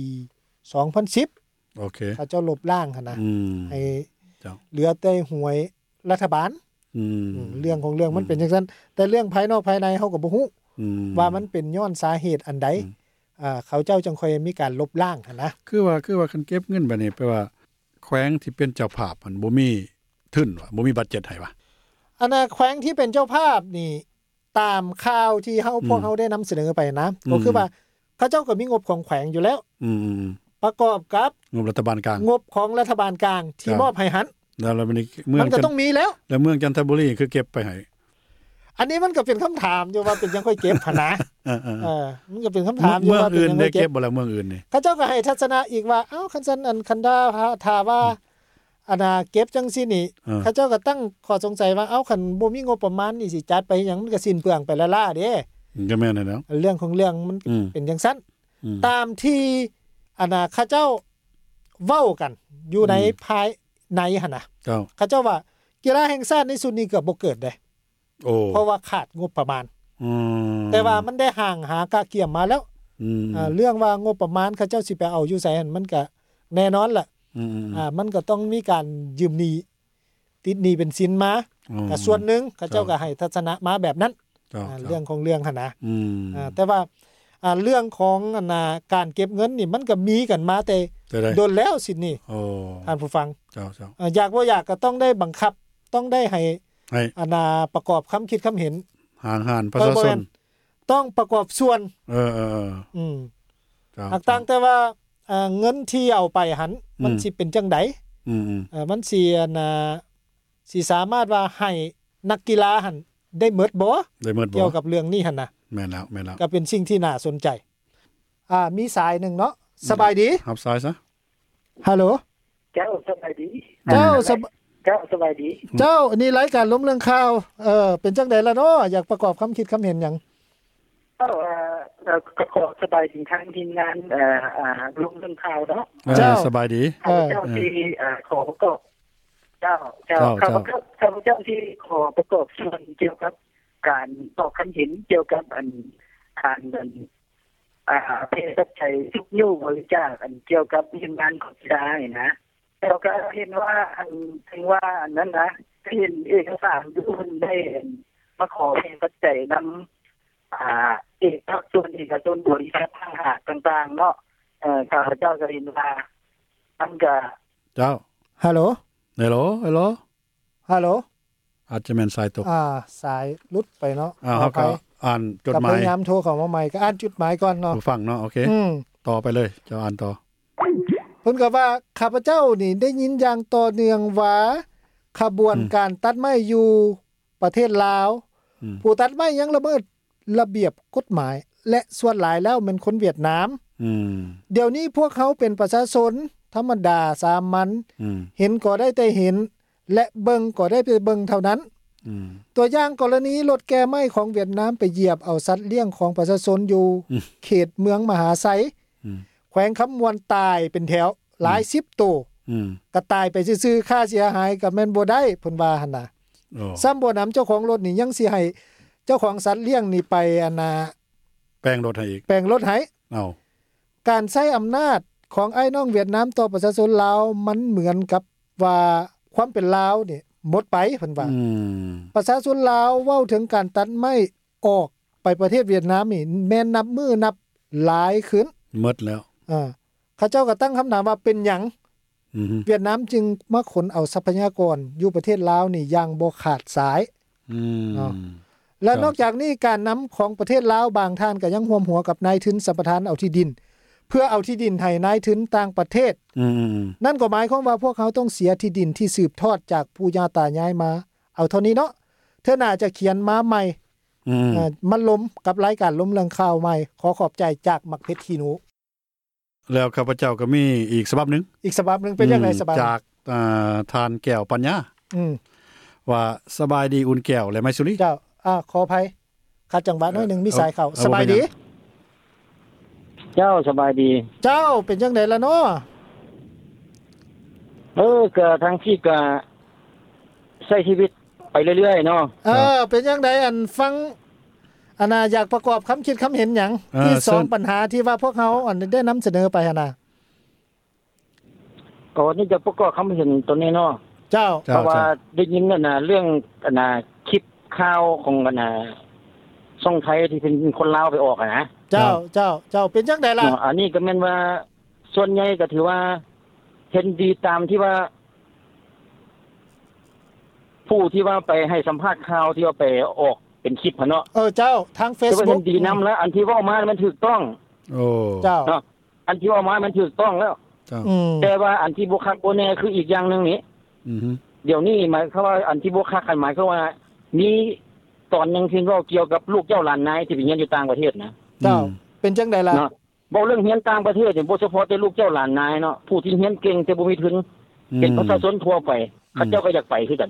S1: 2010
S2: โอเค
S1: เขาเจ้าลบล้างหั่นนะให้เหลือแต่หวยรัฐบาลเรื่องของเรื่องมันเป็นจังซั่นแต่เรื่องภายนอกภายในเฮาก็บ่ฮู้ว่ามันเป็นย้อนสาเหตุอันใดเขาเจ้าจังค่อยมีการลบล้างหั่นนะ
S2: คือว่าคันเก็บเงินบัดนี้แปลว่าแขวงที่เป็นเจ้าภาพมันบ่มีทุนว่าบ่มีบัดเจ็ตให้ว่า
S1: แขวงที่เป็นเจ้าภาพนี่ตามข่าวที่พวกเฮาได้นำเสนอไปนะก็คือว่าเขาเจ้าก็มีงบของแขวงอยู่แล้วประกอบกับ
S2: งบรัฐบาลกลาง
S1: งบของรัฐบาลกลางที่มอบให้หัน
S2: แล้วมัน
S1: ก็ต้องมีแล้ว
S2: แล้วเมืองจันทบุรีคือเก็บไปให้
S1: อันนี้มันก็เป็นคำถามอยู่ว่าเป็นจังค่อยเก็บหั่นนะมันก็เป็นคำถามอยู่ว่า
S2: เป็นจังค่อยเก็บบ่ล่ะเมืองอื่นนี่
S1: เขาเจ้าก็ให้ทัศนะอีกว่าอ้าวคันซั่นคันดาถ้าว่าเก็บจังซี่นี่เขาเจ้าก็ตั้งข้อสงสัยว่าอ้าวคันบ่มีงบประมาณนี่สิจัดไปหยังมันก็สิ้นเปลืองไปละล่าเด้
S2: ก็แม่นแล้ว
S1: เรื่องของเรื่องมันเป็นจังซั่นตามที่เขาเจ้าเว้ากันอยู่ในภายในหั่นน่ะเขาเจ้าว่ากีฬาแห่งชาติในสุดนี้ก็บ่เกิดเด้เพราะว่าขาดงบประมาณแต่ว่ามันได้ห่างหากะเกี่ยมมาแล้วเรื่องว่างบประมาณเขาเจ้าสิไปเอาอยู่ไสหั่นมันก็แน่นอนล่ะมันก็ต้องมีการยืมหนี้ติดหนี้เป็นสินมาก็ส่วนนึงเขาเจ้าก็ให้ทัศนะมาแบบนั้นเรื่องของเรื่องหั่นนะแต่ว่าเรื่องของการเก็บเงินนี่มันก็มีกันมาแต่โดนแล้วสินี่
S2: โอ้
S1: ท่านผู้ฟัง
S2: เจ้า
S1: อยากบ่อยากก็ต้องได้บังคับต้องได้ให้ประกอบคำคิดคำเห็น
S2: ห่างๆประชาชน
S1: ต้องประกอบส่วน
S2: เจ้า
S1: ตั้งแต่ว่าเงินที่เอาไปหันมันสิเป็นจังได๋มันสิสามารถว่าให้นักกีฬาหันได้หมดบ่เกี่ยวกับเรื่องนี้หั่นน่ะ
S2: แม่นแล้ว
S1: ก็เป็นสิ่งที่น่าสนใจมีสายนึงเนาะสบายดี
S2: รับสายซะ
S1: ฮัลโหล
S7: เจ้าสบายดี
S1: เจ้า
S7: สบายดี
S1: เจ้าอันนี้รายการล้มเรื่องข่าวเป็นจังได๋ล่ะเนาะอยากประกอบคำคิดคำเห็นหยัง
S7: ก็ขอสบายดีทั้งทีมงานล้มเรื่องข่าวเนาะ
S2: เจ้าสบายดี
S7: เจ้าที่ขอประกอบเจ้าข้าพเจ้าที่ขอประกอบส่วนเกี่ยวกับการตอบคันเห็นเกี่ยวกับการเพศชัยทุกยุบริจาคเกี่ยวกับทีมงานของกีฬาเนี่ยนะแล้วก็เห็นว่าถึงว่านั้นนะเห็นเอกสารทุกคนได้มาขอเพศชัยนำเอกชนเอกชนบริษัทต่างๆเนาะข้าพเจ้าก็เห็นว่าอันก็
S2: เจ้า
S1: ฮัลโหล
S2: ฮัลโหล
S1: ฮัลโหล
S2: อาจจะแม่นสายตก
S1: สายหลุดไปเนาะ
S2: ครับอ่านจดหมาย
S1: พยายามโทรเข้ามาใหม่ก็อ่านจดหมายก่อนเนาะ
S2: ฟังเนาะโอเคต่อไปเลยเจ้าอ่านต่อ
S1: เพิ่นก็ว่าข้าพเจ้านี่ได้ยินอย่างต่อเนื่องว่าขบวนการตัดไม้อยู่ประเทศลาวผู้ตัดไม้ยังละเมิดระเบียบกฎหมายและส่วนหลายแล้วเป็นคนเวียดนามเดี๋ยวนี้พวกเขาเป็นประชาชนธรรมดาสามัญเห็นก็ได้แต่เห็นและเบิ่งก็ได้ไปเบิ่งเท่านั้นตัวอย่างกรณีรถแก้ไม้ของเวียดนามไปเหยียบเอาสัตว์เลี้ยงของประชาชนอยู่เขตเมืองมหาไซแขวงคำมวนตายเป็นแถวหลาย10ตัวก็ตายไปซื่อๆค่าเสียหายก็แม่นบ่ได้เพิ่นว่าหั่นน่ะซ้ำบ่นำเจ้าของรถนี่ยังสิให้เจ้าของสัตว์เลี้ยงนี่ไป
S2: แปลงรถให้อีก
S1: แปลงรถให้การใช้อำนาจของไอ้น้องเวียดนามต่อประชาชนลาวมันเหมือนกับว่าความเป็นลาวนี่หมดไปเพิ่นว่าประชาชนลาวเว้าถึงการตัดไม้ออกไปประเทศเวียดนามนี่แม่นนับมือนับหลายขึ้น
S2: หมดแล้ว
S1: เขาเจ้าก็ตั้งคำถามว่าเป็นหยังเวียดนามจึงมาขนเอาทรัพยากรอยู่ประเทศลาวนี่อย่างบ่ขาดสายและนอกจากนี้การนำของประเทศลาวบางท่านก็ยังร่วมหัวกับนายทุนสัมปทานเอาที่ดินเพื่อเอาที่ดินให้นายทุนต่างประเทศนั่นก็หมายความว่าพวกเขาต้องเสียที่ดินที่สืบทอดจากปู่ย่าตายายมาเอาเท่านี้เนาะเธอน่าจะเขียนมาใหม่มันล้มกับรายการล้มเรื่องข่าวใหม่ขอขอบใจจากมักเพชรขี้หนู
S2: แล้วข้าพเจ้าก็มีอีกฉบับนึง
S1: เป็นจังได๋ฉบับ
S2: จากทานแก้วปัญญาว่าสบายดีอุ่นแก้วและไมสุรี
S1: เจ้าขออภัยขัดจังหวะน้อยนึงมีสายเข้าสบายดี
S7: เจ้าสบายดี
S1: เจ้าเป็นจังได๋ล่ะเนาะ
S7: ก็ทางที่ก็ใช้ชีวิตไปเรื่อยๆเนาะ
S1: เป็นจังได๋ฟังอยากประกอบคำคิดคำเห็นหยังที่2ปัญหาที่ว่าพวกเฮาได้นำเสนอไปหั่นน่ะ
S7: ก็นี่จะประกอบคำเห็นตัวนี้เนาะ
S1: เจ้า
S7: เพราะว่าได้ยินเรื่องคลิปข่าวของช่องไทยที่เป็นคนลาวไปออกนะ
S1: เจ้าเป็นจังได๋ล่ะ
S7: อันนี้ก็แม่นว่าส่วนใหญ่ก็ถือว่าเห็นดีตามที่ว่าผู้ที่ว่าไปให้สัมภาษณ์ข่าวที่ว่าไปออกเป็นคลิปเนาะ
S1: เจ้าทาง Facebook
S7: มันดีนำแล้วอันที่เว้ามามันถูกต้อง
S1: เจ้า
S7: เนาะอันที่เว้ามามันถูกต้องแล้วแต่ว่าอันที่บ่คักบ่แน่คืออีกอย่างนึงนี่เดี๋ยวนี้หมายความว่าอันที่บ่คักหมายความว่ามีตอนนึงที่เว้าเกี่ยวกับลูกเจ้าหลานนายที่ไปเรียนอยู่ต่างประเทศนะ
S1: เจ้าเป็นจังได๋ล่ะ
S7: บ่เรื่องเรียนต่างประเทศนี่บ่เฉพาะแต่ลูกเจ้าหลานนายเนาะผู้ที่เรียนเก่งแต่บ่มีทุนเป็นประชาชนทั่วไปเขาเจ้าก็อยากไปคือกัน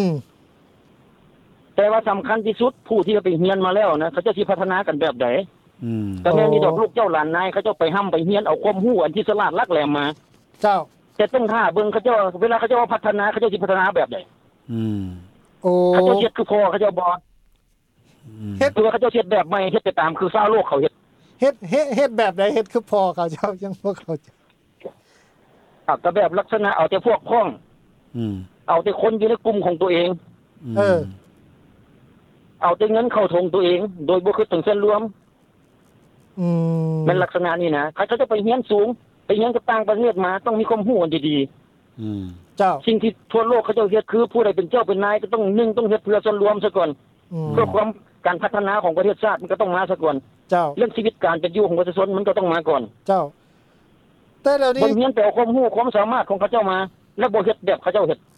S7: แต่ว่าสำคัญที่สุดผู้ที่ไปเรียนมาแล้วนะเขาจะสิพัฒนากันแบบใดแต่แม่นี่ดอกลูกเจ้าหลานนายเขาเจ้าไปห้ำไปเรียนเอาความรู้อันที่ฉลาดลักแหลมมา
S1: เจ้า
S7: แต่ต้องท่าเบิ่งเขาเจ้าเวลาเขาเจ้าพัฒนาเขาเจ้าสิพัฒนาแบบใดเขาเจ้าเฮ็ดคือพ่อเขาเจ้าบ่เฮ็ดตัวเขาเจ้าเฮ็ดแบบใหม่เฮ็ดไปตามคือชาวโลกเขาเ
S1: ฮ็ดแบบใดเฮ็ดคือพ่อเขาเจ้ายังบ่เข้าใจ
S7: ก็แบบลักษณะเอาแต่พวกพ้องเอาแต่คนอยู่ในกลุ่มของตัวเองเอาแต่เงินเข้าทงตัวเองโดยบ่คิดถึงส่วนรวมมันลักษณะนี้นะเขาจะไปเรียนสูงไปเรียนกับต่างประเทศมาต้องมีความรู้อันดี
S1: เจ้า
S7: สิ่งที่ทั่วโลกเขาเจ้าเฮ็ดคือผู้ใดเป็นเจ้าเป็นนายก็ต้องต้องเฮ็ดเพื่อส่วนรวมซะก่อนเพื่อความการพัฒนาของประเทศชาติมันก็ต้องมาซะก่อน
S1: เจ้า
S7: เรื่องชีวิตการเป็นอยู่ของประชาชนมันก็ต้องมาก่อน
S1: เจ้าแต่แล้วนี่
S7: บ่เรียนแต่ความรู้ความสามารถของเขาเจ้ามาแล้วบ่เฮ็ดแบบเขาเจ้าเฮ็ด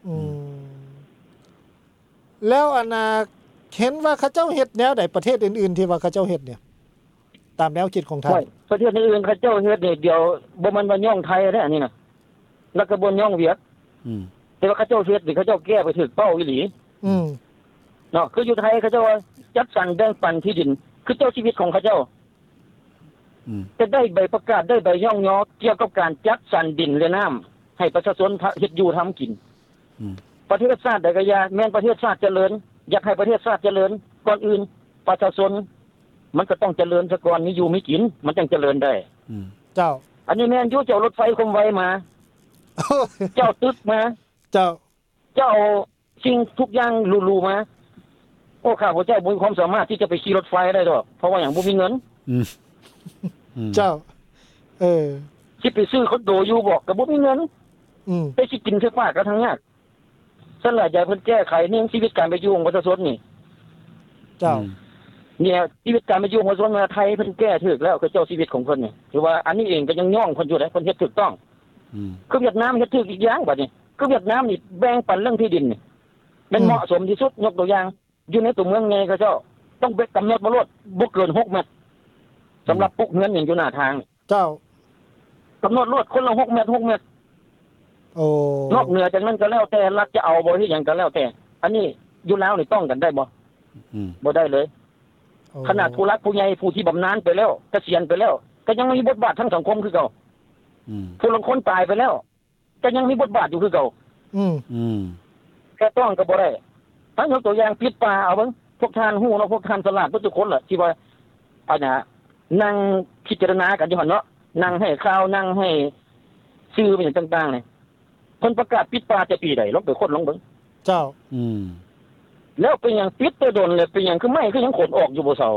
S1: แล้วอันน่ะเห็นว่าเขาเจ้าเฮ็ดแนวใดประเทศอื่นๆที่ว่าเขาเจ้าเฮ็ดเนี่ยตามแนวคิดของท่าน
S7: ประเทศอื่นเขาเจ้าเฮ็ดนี่เดี๋ยวบ่มันว่าย่องไทยเด้ออันนี้น่ะแล้วก็บ่ย่องเวียดแต่ว่าเขาเจ้าเฮ็ดนี่เขาเจ้าแก้ไปถึกเป้าอีหลีเนาะคืออยู่ไทยเขาเจ้าจัดสรรแบ่งปันที่ดินคือเจ้าชีวิตของเขาเจ้าจะได้ใบประกาศได้ใบย่องยอเกี่ยวกับการจัดสรรดินและน้ำให้ประชาชนเฮ็ดอยู่ทำกินประเทศชาติใดก็อย่าแม้นประเทศชาติเจริญอยากให้ประเทศชาติเจริญก่อนอื่นประชาชนมันก็ต้องเจริญซะก่อนมีอยู่มีกินมันจึงเจริญได้
S1: เจ้า
S7: อันนี้แม่นอยู่เจ้ารถไฟคมไวมาเจ้าตึกมา
S1: เจ้า
S7: สิ่งทุกอย่างหรูๆมาโอ้ข้าพเจ้าบ่มีความสามารถที่จะไปขี่รถไฟได้ดอกเพราะว่าหยังบ่มีเงิน
S1: เจ้า
S7: สิไปซื้อคอนโดอยู่บอกก็บ่มีเงินไปสิกินไฟฟ้าก็ทั้งยากซั่นล่ะอยากเพิ่นแก้ไขเรื่องชีวิตการไปอยู่ของประชาชนนี่
S1: เจ้า
S7: เนี่ยชีวิตการไปอยู่ของประชาชนในไทยเพิ่นแก้ถูกแล้วคือเจ้าชีวิตของเพิ่นนี่คือว่าอันนี้เองก็ยังย่องเพิ่นอยู่ได้เพิ่นเฮ็ดถูกต้องคือเวียดนามเฮ็ดถูกอีกอย่างบัดนี้คือเวียดนามนี่แบ่งปันเรื่องที่ดินนี่มันเหมาะสมที่สุดยกตัวอย่างอยู่ในตัวเมืองใหญ่เขาเจ้าต้องกำหนดบ่ลดบ่เกิน6เมตรสำหรับปลูกเฮือนอย่างอยู่หน้าทาง
S1: เจ้าก
S7: ำหนดลดคนละ6เมตร
S1: โอ้
S7: นอกเหนือจากนั้นก็แล้วแต่รัฐจะเอาบ่ที่หยังก็แล้วแต่อันนี้อยู่แล้วนี่ต้องกันได้บ่บ่ได้เลยขนาดผู้รักผู้ใหญ่ผู้ที่บำนาญไปแล้วเกษียณไปแล้วก็ยังมีบทบาททางสังคมคือเก่าผู้ลางคนตายไปแล้วก็ยังมีบทบาทอยู่คือเก่าแค่ต้องก็บ่ได้ทั้งยกตัวอย่างปิดป่าเอาเบิ่งพวกท่านฮู้เนาะพวกท่านสลาดทุกคนล่ะที่ว่าอันน่ะนั่งพิจารณากันอยู่หั่นเนาะนั่งให้ข่าวนั่งให้ชื่อเป็นต่างๆนี่เพิ่นประกาศปิดป่าจะปีใดลองไปค้นลองเบิ่ง
S1: เจ้า
S7: แล้วเป็นหยังปิดแต่โดนเลยเป็นหยังคือไม่คือยังขนออกอยู่บ่เซา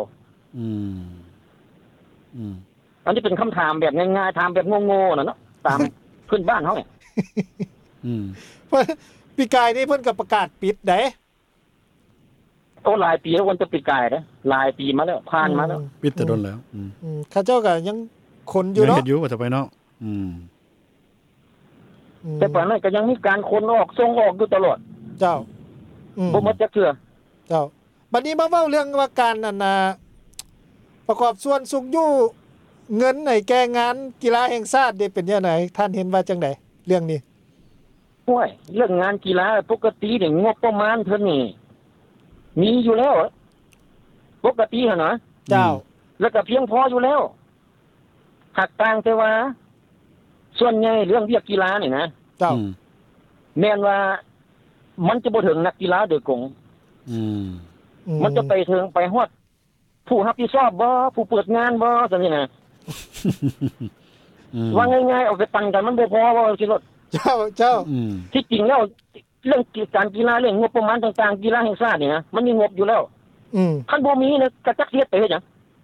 S7: อันนี้เป็นคำถามแบบง่ายๆถามแบบโง่ๆน่ะเนาะตามพื้นบ้านเฮาเนี่ย
S1: ปีกายนี่เพิ่นก็ประกาศปิดได้
S7: โอ้หลายปีแล้ววันจะปิดกายเด้หลายปีมาแล้วผ่านมาแล้ว
S2: ปิดแต่โดนแล้ว
S1: ข้าเจ้าก็ยังขนอยู่เนาะ
S2: ยังเฮ็ดอยู่ว่าจะไปเนาะ
S7: แต่ปานนั้นก็ยังมีการขนออกส่งออกอยู่ตลอด
S1: เจ้า
S7: บ่หมดจักเทื่อ
S1: เจ้าบัดนี้มาเว้าเรื่องว่าการนั่นน่ะประกอบส่วนสุขอยู่เงินในแก่งานกีฬาแห่งชาติได้เป็นจังได๋ท่านเห็นว่าจังได๋เรื่องนี้
S7: โอ้ยเรื่องงานกีฬาปกตินี่งบประมาณเพิ่นนี่มีอยู่แล้วปกติหั่นน่ะ
S1: เจ้า
S7: แล้วก็เพียงพออยู่แล้วหักต่างแต่ว่าส่วนใหญ่เรื่องเวียกกีฬานี่นะ
S1: เจ้า
S7: แม่นว่ามันจะบ่ถึงนักกีฬาโดยตรงมันจะไปถึงไปฮอดผู้รับผิดชอบบ่ผู้เปิดงานบ่จังซี่นะว่าง่ายๆเอาไปปันกันมันบ่พอบ่สิรถ
S1: เจ้า
S7: ที่จริงแล้วเรื่องการกีฬาเรื่องงบประมาณต่างๆกีฬาแห่งชาตินี่นะมันมีงบอยู่แล้วคันบ่มีเนี่ยก็จักเฮ็ดไปเฮ็ดหยัง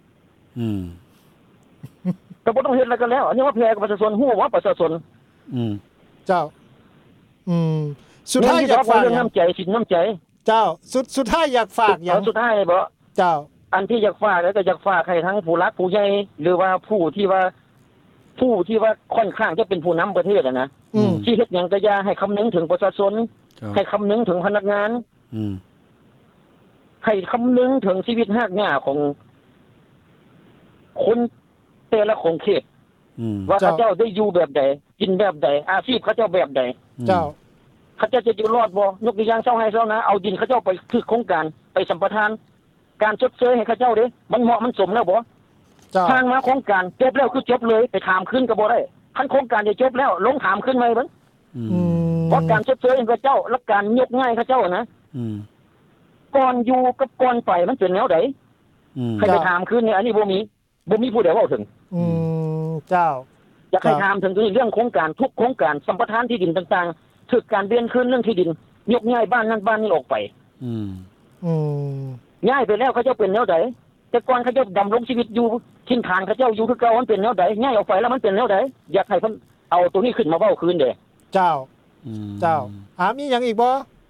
S7: ก็บ่ต้องเฮ็ดแล้วก็แล้วอันนี้ว่าแพ้กับประชาชนฮู้ว่าประชาชน
S1: เจ้าสุดท้ายอยากฝาก
S7: เรื่องน้ำใจสินน้ำใจ
S1: เจ้าสุดท้ายอยากฝากหยัง
S7: สุดท้ายบ่
S1: เจ้า
S7: อันที่อยากฝากแล้วก็อยากฝากให้ทั้งผู้รักผู้ใหญ่หรือว่าผู้ที่ว่าค่อนข้างจะเป็นผู้นำประเทศนะที่เฮ็ดหยังก็อย่าให้คำนึงถึงประชาชนให้คำนึงถึงพนักงานให้คำนึงถึงชีวิตรากหญ้าของคนแต่ละของเขตว่าเขาเจ้าได้อยู่แบบใดกินแบบใดอาชีพเขาเจ้าแบบใด
S1: เจ้า
S7: เขาเจ้าจะอยู่รอดบ่ยกตัวอย่างเจ้าให้เจ้านะเอาดินเขาเจ้าไปถึกโครงการไปสัมปทานการชดเชยให้เขาเจ้าเด้มันเหมาะมันสมแล้วบ่ทางมาโครงการจบแล้วคือจบเลยไปถามขึ้นก็บ่ได้คันโครงการจะจบแล้วลงถามขึ้นไหมเบิ่งเพราะการชดเชยให้เขาเจ้าและการยกง่ายเขาเจ้านะก่อนอยู่กับก่อนไปมันเป็นแนวใดให้ไปถามขึ้นเนี่ยอันนี้บ่มีผู้ใดเว้าถึง
S1: เจ้า
S7: อยากให้ถามถึงเรื่องโครงการทุกโครงการสัมปทานที่ดินต่างๆถึกการเวียนคืนเรื่องที่ดินยกง่ายบ้านนั้นบ้านนี้ออกไปง่ายไปแล้วเขาจะเป็นแนวใด
S8: แต่ก่อนเขาเจ้าดำรงชีวิตอยู่ถิ่นฐานเขาเจ้าอยู่คือเก่ามันเป็นแนวใดย้ายออกไปแล้วมันเป็นแนวใดอยากให้เพิ่นเอาตัวนี้ขึ้นมาเว้าคืนเด้
S1: เจ้ามีหยังอีกบ่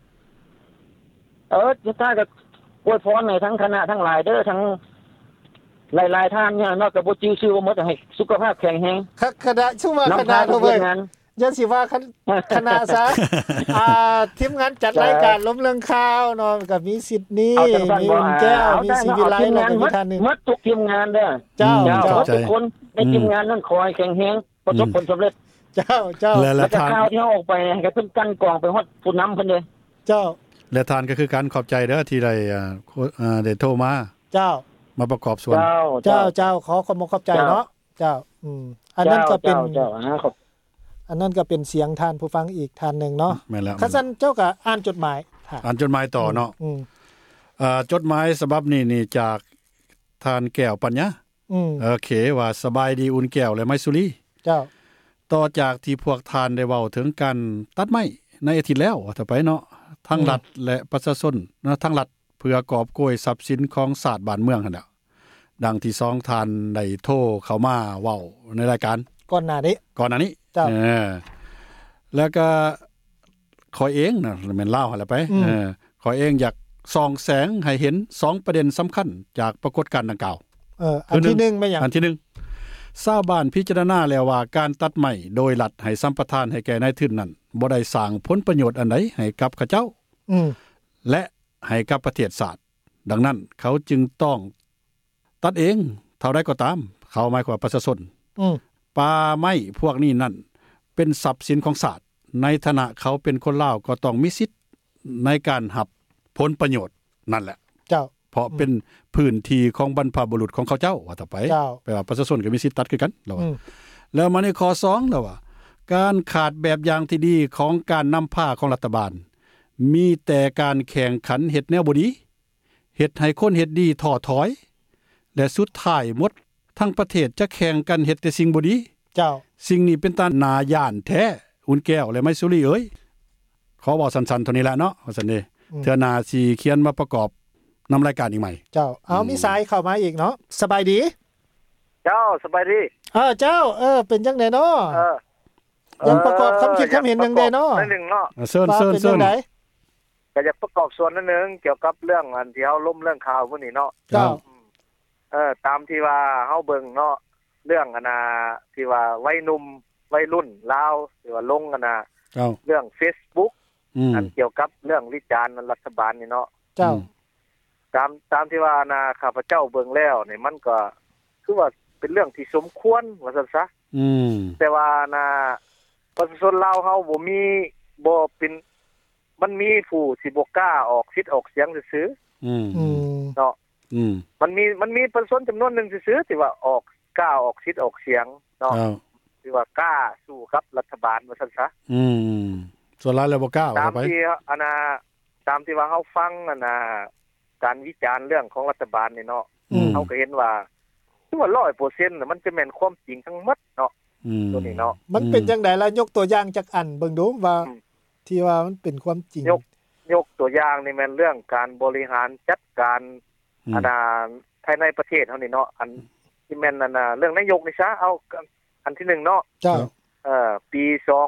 S8: จะถ้าก็อวยพรให้ทั้งคณะทั้งหลายเด้อทั้งหลายๆท่านเนี่ยเนาะก็บ่จื้อชื่อว่าหมดให้สุขภาพแข็งแรง
S1: คณะชื่อว่าคณะเว้ยอย่าสิว่าคณะซะทีมงานจัดรายการล้มเรื่องข่าวเนาะก็มีสิทธิ์นี้มีแก้วมีศิวิไลแล้วก็มีท่านนึง
S8: หมดทุกทีมงานเด้อ
S1: เจ้า
S8: ทุกคนในทีมงานนั้นขอให้แข็งแรงประสบผลสำเร็จ
S1: เจ้า
S8: แล้วข่าวที่ออกไปให้เพิ่นกั้นกองไปฮอดผู้นำเพิ่นเด้
S1: เจ้า
S2: และทานก็คือการขอบใจเด้อที่ได้โทรมา
S1: เจ้า
S2: มาประกอบส่วน
S1: เจ้าขอขอบใจเนาะเจ้าอันนั้นก็เป็นอันนั้นก็เป็นเสียงท่านผู้ฟังอีกท่านนึงเนาะคันซั่นเจ้าก็อ่านจดหมาย
S2: ต่อเนาะจดหมายฉบับนี้จากท่านแก้วปัญญาโอเคว่าสบายดีอุ่นแก้วและไมสุรี
S1: เจ้า
S2: ต่อจากที่พวกท่านได้เว้าถึงการตัดไม้ในอาทิตย์แล้วต่อไปเนาะทั้งรัฐและประชาชนนะทั้งรัฐเพื่อกอบโกยทรัพย์สินของชาติบ้านเมืองหั่นน่ะดังที่2ท่านได้โทรเข้ามาเว้าในรายการ
S1: ก่อนหน้านี้
S2: แล้วก็ขอเองนะแม่นลาวหั่นล่ะไปขอเองอยากส่องแสงให้เห็น2ประเด็นสำคัญจากปรากฏการณ์ดังกล่าว
S1: อันที่1แม่นหยัง
S2: อันที่1ชาวบ้านพิจารณาแล้วว่าการตัดไม้โดยรัฐให้สัมปทานให้แก่นายทุนนั้นบ่ได้สร้างผลประโยชน์อันใดให้กับเขาเจ้าและให้กับประเทศชาติดังนั้นเขาจึงต้องตัดเองเท่าใดก็ตามเขาหมายความประชาชนป่าไม้พวกนี้นั่นเป็นทรัพย์สินของชาติในฐานะเขาเป็นคนลาวก็ต้องมีสิทธิ์ในการรับผลประโยชน์นั่นแหละ
S1: เจ้า
S2: เพราะเป็นพื้นที่ของบรรพบุรุษของเขาเจ้าว่าต่อไปแปลว่าประชาชนก็มีสิทธิ์ตัดคือกันแล้วมาในข้อ2แล้วว่าการขาดแบบอย่างที่ดีของการนำพาของรัฐบาลมีแต่การแข่งขันเฮ็ดแนวบ่ดีเฮ็ดให้คนเฮ็ดดีท้อถอยและสุดท้ายหมดทั้งประเทศจะแข่งกันเฮ็ดแต่สิ่งบ่ดี
S1: เจ้า
S2: สิ่งนี้เป็นตาน่าย่านแท้อุ่นแก้วและไมสุรีเอ้ยขอเว้าสั้นๆเท่านี้แหละเนาะว่าซั่นเด้เทื่อหน้าสิเขียนมาประกอบนำรายการอีกใหม่
S1: เจ้าเอามีสายเข้ามาอีกเนาะสบายดี
S7: เจ้าสบายดี
S1: เจ้าเป็นจังได๋เนาะยังประกอบคำคิดคำเห็นจังได๋เนาะ
S7: นึงเนาะ
S2: เชิญ
S7: ก็จะประกอบส่วนนึงเกี่ยวกับเรื่องอันที่เฮาล้มเรื่องข่าวพวกนี้เนาะ
S1: เจ้า
S7: ตามที่ว่าเฮาเบิ่งเนาะเรื่องอันน่ะที่ว่าวัยหนุ่มวัยรุ่นลาวที่ว่าลงอันน่ะเรื่อง Facebook อันเกี่ยวกับเรื่องวิจารณ์รัฐบาลนี่เนาะ
S1: เจ้า
S7: ตามที่ว่านะข้าพเจ้าเบิ่งแล้วนี่มันก็คือว่าเป็นเรื่องที่สมควรว่าซั่นซะแต่ว่านะประชาชนลาวเฮาบ่มีบ่เป็นมันมีผู้สิบ่กล้าออกสิทธิ์ออกเสียงซื่อๆเนาะมันมีประชาชนจำนวนนึงซื่อๆที่ว่าออกกล้าออกสิทธิ์ออกเสียงเนาะที่ว่ากล้าสู้กับรัฐบาลว่าซั่นซะ
S2: ส่วนหลายแล้วบ่กล้า
S7: ตามที่ตามที่ว่าเฮาฟังการวิจารณ์เรื่องของรัฐบาลนี่เนาะเฮาก็เห็นว่าคือว่า 100% น่ะมันจะแม่นความจริงทั้งหมดเนาะตัวนี้เนาะ
S1: มันเป็นจังได๋ล่ะยกตัวอย่างจักอันเบิ่งดูว่าที่ว่ามันเป็นความจริง
S7: ยกตัวอย่างนี่แม่นเรื่องการบริหารจัดการภายในประเทศเฮานี่เนาะอันที่แม่นเรื่องนายกนี่ซะเอาอันที่1เนาะ
S1: เจ้า
S7: ปี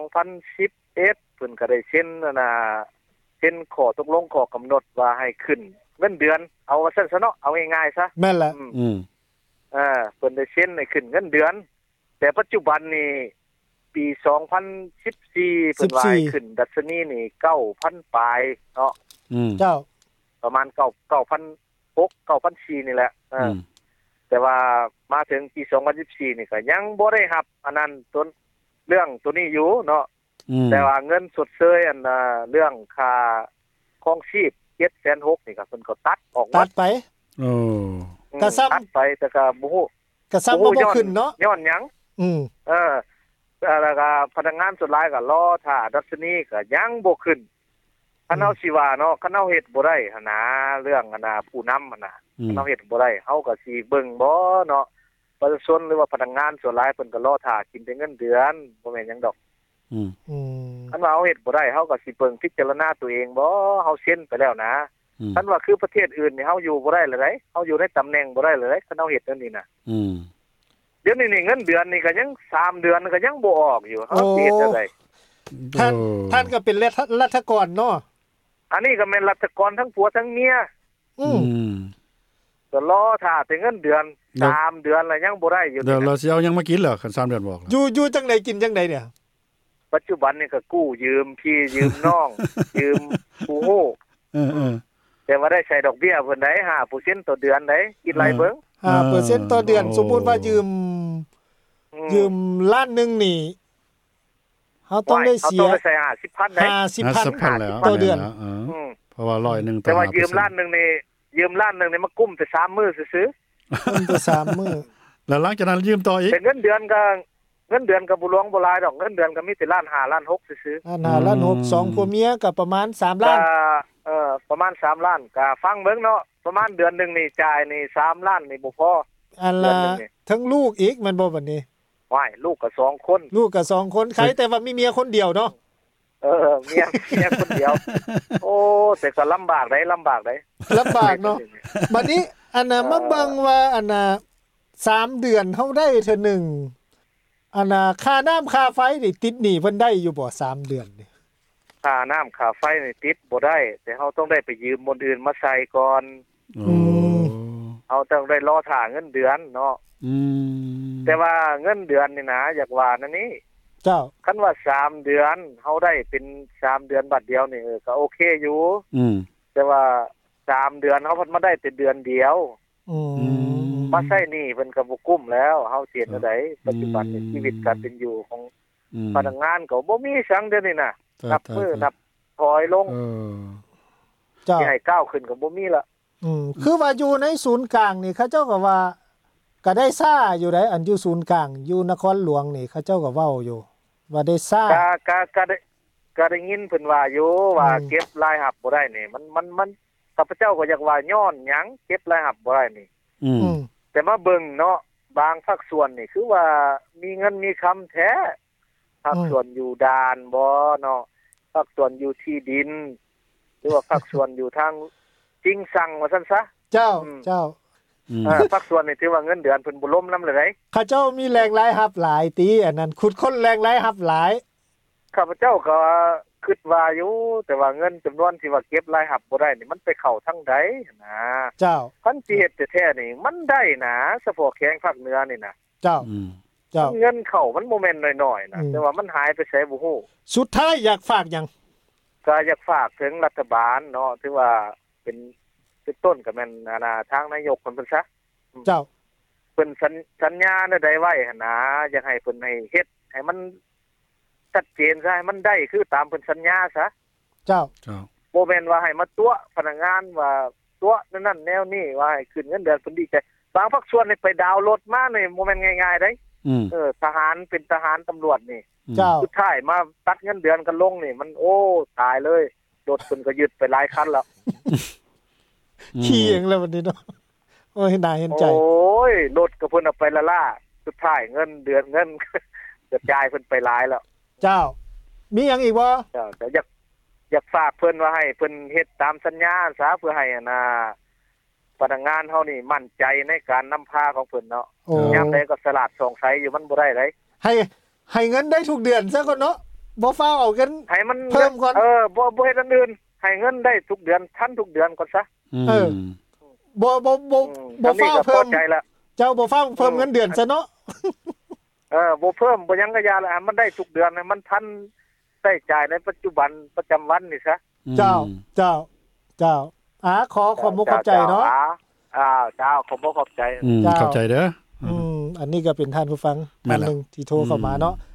S7: 2011เพิ่นก็ได้เซ็นเซ็นข้อตกลงข้อกำหนดว่าให้ขึ้นเงินเดือนเอาว่าซั่นซะเนาะเอาง่ายๆซะ
S1: แม่นล่ะ
S7: เพิ่นได้เซ็นให้ขึ้นเงินเดือนแต่ปัจจุบันนี่ปี2014เพิ่นว่าให้ขึ้นดัชนีนี่ 9,000 ปลายเนาะ
S1: เจ้า
S7: ประมาณ 9,600 9,400 นี่แหละแต่ว่ามาถึงปี2014นี่ก็ยังบ่ได้รับอันนั้นต้นเรื่องตัวนี้อยู่เนาะแต่ว่าเงินสดเชยอันเรื่องค่าครองชีพ 760,000 นี่ก็เพิ่นก็ตัดออก
S1: ตัดไปก็ซ้ํา
S7: ตัดไปแต่ก็บ่ฮู้
S1: ก็ซ้ําบ่ขึ้นเนาะ
S7: ย้อนหยังแล้วก็พนักงานส่วนหลายก็รอถ้าดัชนีก็ยังบ่ขึ้นคันเฮาสิว่าเนาะคันเฮาเฮ็ดบ่ได้หั่นน่ะเรื่องผู้นำหั่นน่ะคันเฮาเฮ็ดบ่ได้เฮาก็สิเบิ่งบ่เนาะประชาชนหรือว่าพนักงานส่วนหลายเพิ่นก็รอท่ากินแต่เงินเดือนบ่แม่นหยังดอกคันว่าเฮาเฮ็ดบ่ได้เฮาก็สิเบิ่งพิจารณาตัวเองบ่เฮาเซ็นไปแล้วนะ
S9: คันว่าคือประเทศอื่นนี่เฮาอยู่บ่ได้เลยเด้เฮาอยู่ในตำแหน่งบ่ได้เลยคันเฮาเฮ็ดอันนี้น่ะเดี๋ยวนี้เงินเดือนนี่ก็ยัง3เดือนก็ยังบ่ออกอยู่เฮาเฮ็ดจังได๋
S1: ท่านก็เป็นรัฐกรเนาะ
S9: อันนี้ก็แม่นรัฐกรทั้งผัวทั้งเมียก็รอท่าแต่เงินเดือน3เดือนแล้วยังบ่ได้อยู่
S2: เดี๋ยวเราสิเอายังมากินเหรอคัน3เดือนบอก
S1: อยู่จังได๋กินจังได๋เนี่ย
S9: ปัจจุบันนี่ก็กู้ยืมพี่ยืมน้องยืมผู้ฮู้แต่ว่าได้ใช้ดอกเบี้ยเพิ่นได้ 5% ต่อเดือนได้คิดไรเบิ่ง
S1: 5% ต่อเดือนสมมุติว่ายืมล้านนึงนี่เฮาต้องได้เสีย
S9: ต้องได้ใช้ 50,000 ได้
S1: 50,000 ต่อเดือน
S2: เพราะว่า100นึง
S9: แต่ว่ายืมล้านนึงนี่มากุ้มแต่3มื้อซื่อ
S1: ๆกุ้มแต่3มื้อ
S2: แล้วหลังจากนั้นยืมต่ออีก
S9: แต่เงินเดือนก็บ่หลวงบ่หลายดอกเงินเดือนก็มีแต่ล้าน5ล้าน6ซื่อ
S1: ๆล้าน6 2ผัวเมียก็ประมาณ3ล้าน
S9: ประมาณ3ล้านก็ฟังเบิ่งเนาะประมาณเดือนนึงนี่จ่ายนี่3ล้านนี่บ่พอ
S1: อันละทั้งลูกอีกมันบ่บัดนี้
S9: ว้ายลูกก็2คน
S1: ลูกก็2คนใครแต่ว่ามีเมียคนเดียวเนาะ
S9: เมียคนเดียวโอ้แต่ก็ลำบากได้ลำบาก
S1: เนาะบัดนี้อันน่ะมาเบิ่งว่าอันน่ะ3เดือนเฮาได้เทื่อนึงอันน่ะค่าน้ำค่าไฟนี่ติดหนี้เพิ่นได้อยู่บ่3เดือนนี่
S9: ค่าน้ำค่าไฟนี่ติดบ่ได้แต่เฮาต้องได้ไปยืมคนอื่นมาใช้ก่อนเฮาต้องได้รอท่าเงินเดือนเนาะแต่ว่าเงินเดือนนี่นะอยากว่านั่นนี่
S1: เจ้า
S9: คันว่า3เดือนเฮาได้เป็น3เดือนบัดเดียวนี่ก็โอเคอยู่แต่ว่า3เดือนเฮาพัดมาได้แต่เดือนเดียวมาใช้หนี้เพิ่นก็บ่กุ้มแล้วเฮาเสียจังได๋ปัจจุบันนี้ชีวิตการเป็นอยู่ของพนักงานก็บ่มีสังเดือนนี่น่ะนับมื้อนับถอยลง
S1: เจ้า
S9: สิให้ก้าวขึ้นก็บ่มีละ
S1: คือว่าอยู่ในศูนย์กลางนี่เขาเจ้าก็ว่าก็ได้ซ่าอยู่ได้อันอยู่ศูนย์กลางอยู่นครหลวงนี่เขาเจ้าก็เว้าอยู่ว่าได้ซ่า
S9: ก็ได้ยินเพิ่นว่าอยู่ว่าเก็บรายรับบ่ได้นี่มันข้าพเจ้าก็อยากว่าย้อนหยังเก็บรายรับบ่ได้นี่แต่มาเบิ่งเนาะบางภาคส่วนนี่คือว่ามีเงินมีคำแท้ภาคส่วนอยู่ด่านบ่เนาะภาคส่วนอยู่ที่ดินหรือว่าภาคส่วนอยู่ทางจริงสั่งว่าซั่นซะ
S1: เจ้า
S9: ภาคส่วนนี่ถือว่าเงินเดือนเพิ่นบ่ล้มนำเลยได้
S1: ข้าเจ้ามีแรงรายรับหลายติอันนั้นขุดคนแรงรายรับหลาย
S9: ข้าพเจ้าก็คิดว่าอยู่แต่ว่าเงินจํานวนที่ว่าเก็บรายรับบ่ได้นี่มันไปเข้าทางใดนะ
S1: เจ้า
S9: คันสิเฮ็ดแท้ๆนี่มันได้นะเฉพาะแข้งภาคเหนือนี่นะ
S1: เจ้า
S9: เงินเข้ามันบ่แม่นน้อยๆนะแต่ว่ามันหายไปไสบ่ฮู้
S1: สุดท้ายอยากฝากหยัง
S9: ก็อยากฝากถึงรัฐบาลเนาะถือว่าเป็นต้นก็แม่นทางนายกเพิ่นซะ
S1: เจ้า
S9: เพิ่นสัญญาได้ไว้หั่นนะอยากให้เพิ่นให้เฮ็ดให้มันชัดเจนซะให้มันได้คือตามเพิ่นสัญญาซะ
S1: เจ้า
S9: บ่แม่นว่าให้มาตัวพนักงานว่าตัวนั่นแนวนี้ว่าให้ขึ้นเงินเดือนเพิ่นดีใจบางภาคส่วนนี่ไปดาวน์รถมานี่บ่แม่นง่ายๆเด้ทหารเป็นทหารตำรวจนี่สุดท้ายมาตัดเงินเดือนกันลงนี่มันโอ้ตายเลยรถเพิ่นก็ยึดไปหลายคันแล้ว
S1: ขี้เองแล้วบัดนี้เนาะโอ้ยน่าเห็นใจ
S9: โอ้ยรถก็เพิ่นเอาไปละล่าสุดท้ายเงินเดือนเงินกระจายเพิ่นไปหลายแล้ว
S1: เจ้ามีหยังอีกบ่
S9: เจ้าก็อยากฝากเพิ่นว่าให้เพิ่นเฮ็ดตามสัญญาซะเพื่อให้พนักงานเฮานี่มั่นใจในการนำพาของเพิ่นเนาะยามใดก็สลาดสงสัยอยู่มันบ่ได้เลย
S1: ให้เงินได้ทุกเดือนซะก่อนเนาะบ่ฟ้าวเอากัน
S9: ให้มัน
S1: เพิ่มก่อน
S9: บ่เฮ็ดอันอื่นให้เงินได้ทุกเดือนทันทุกเดือนก่อนซะ
S1: บ่ฟ้าวเพิ่มเจ้าบ่ฟ้าวเพิ่มเงินเดือนซะเนาะ
S9: บ่เพิ่มบ่หยังก็อย่าละมันได้ทุกเดือนมันทันใช้จ่ายในปัจจุบันประจำวันนี่ซะ
S1: เจ้าขอความเข้าใจเนาะ
S9: เจ้าขอบ่ขอบใจ
S2: เข้าใจเด้อ
S1: อันนี้ก็เป็นท่านผู้ฟังท่านนึงที่โทรเข้ามาเนาะ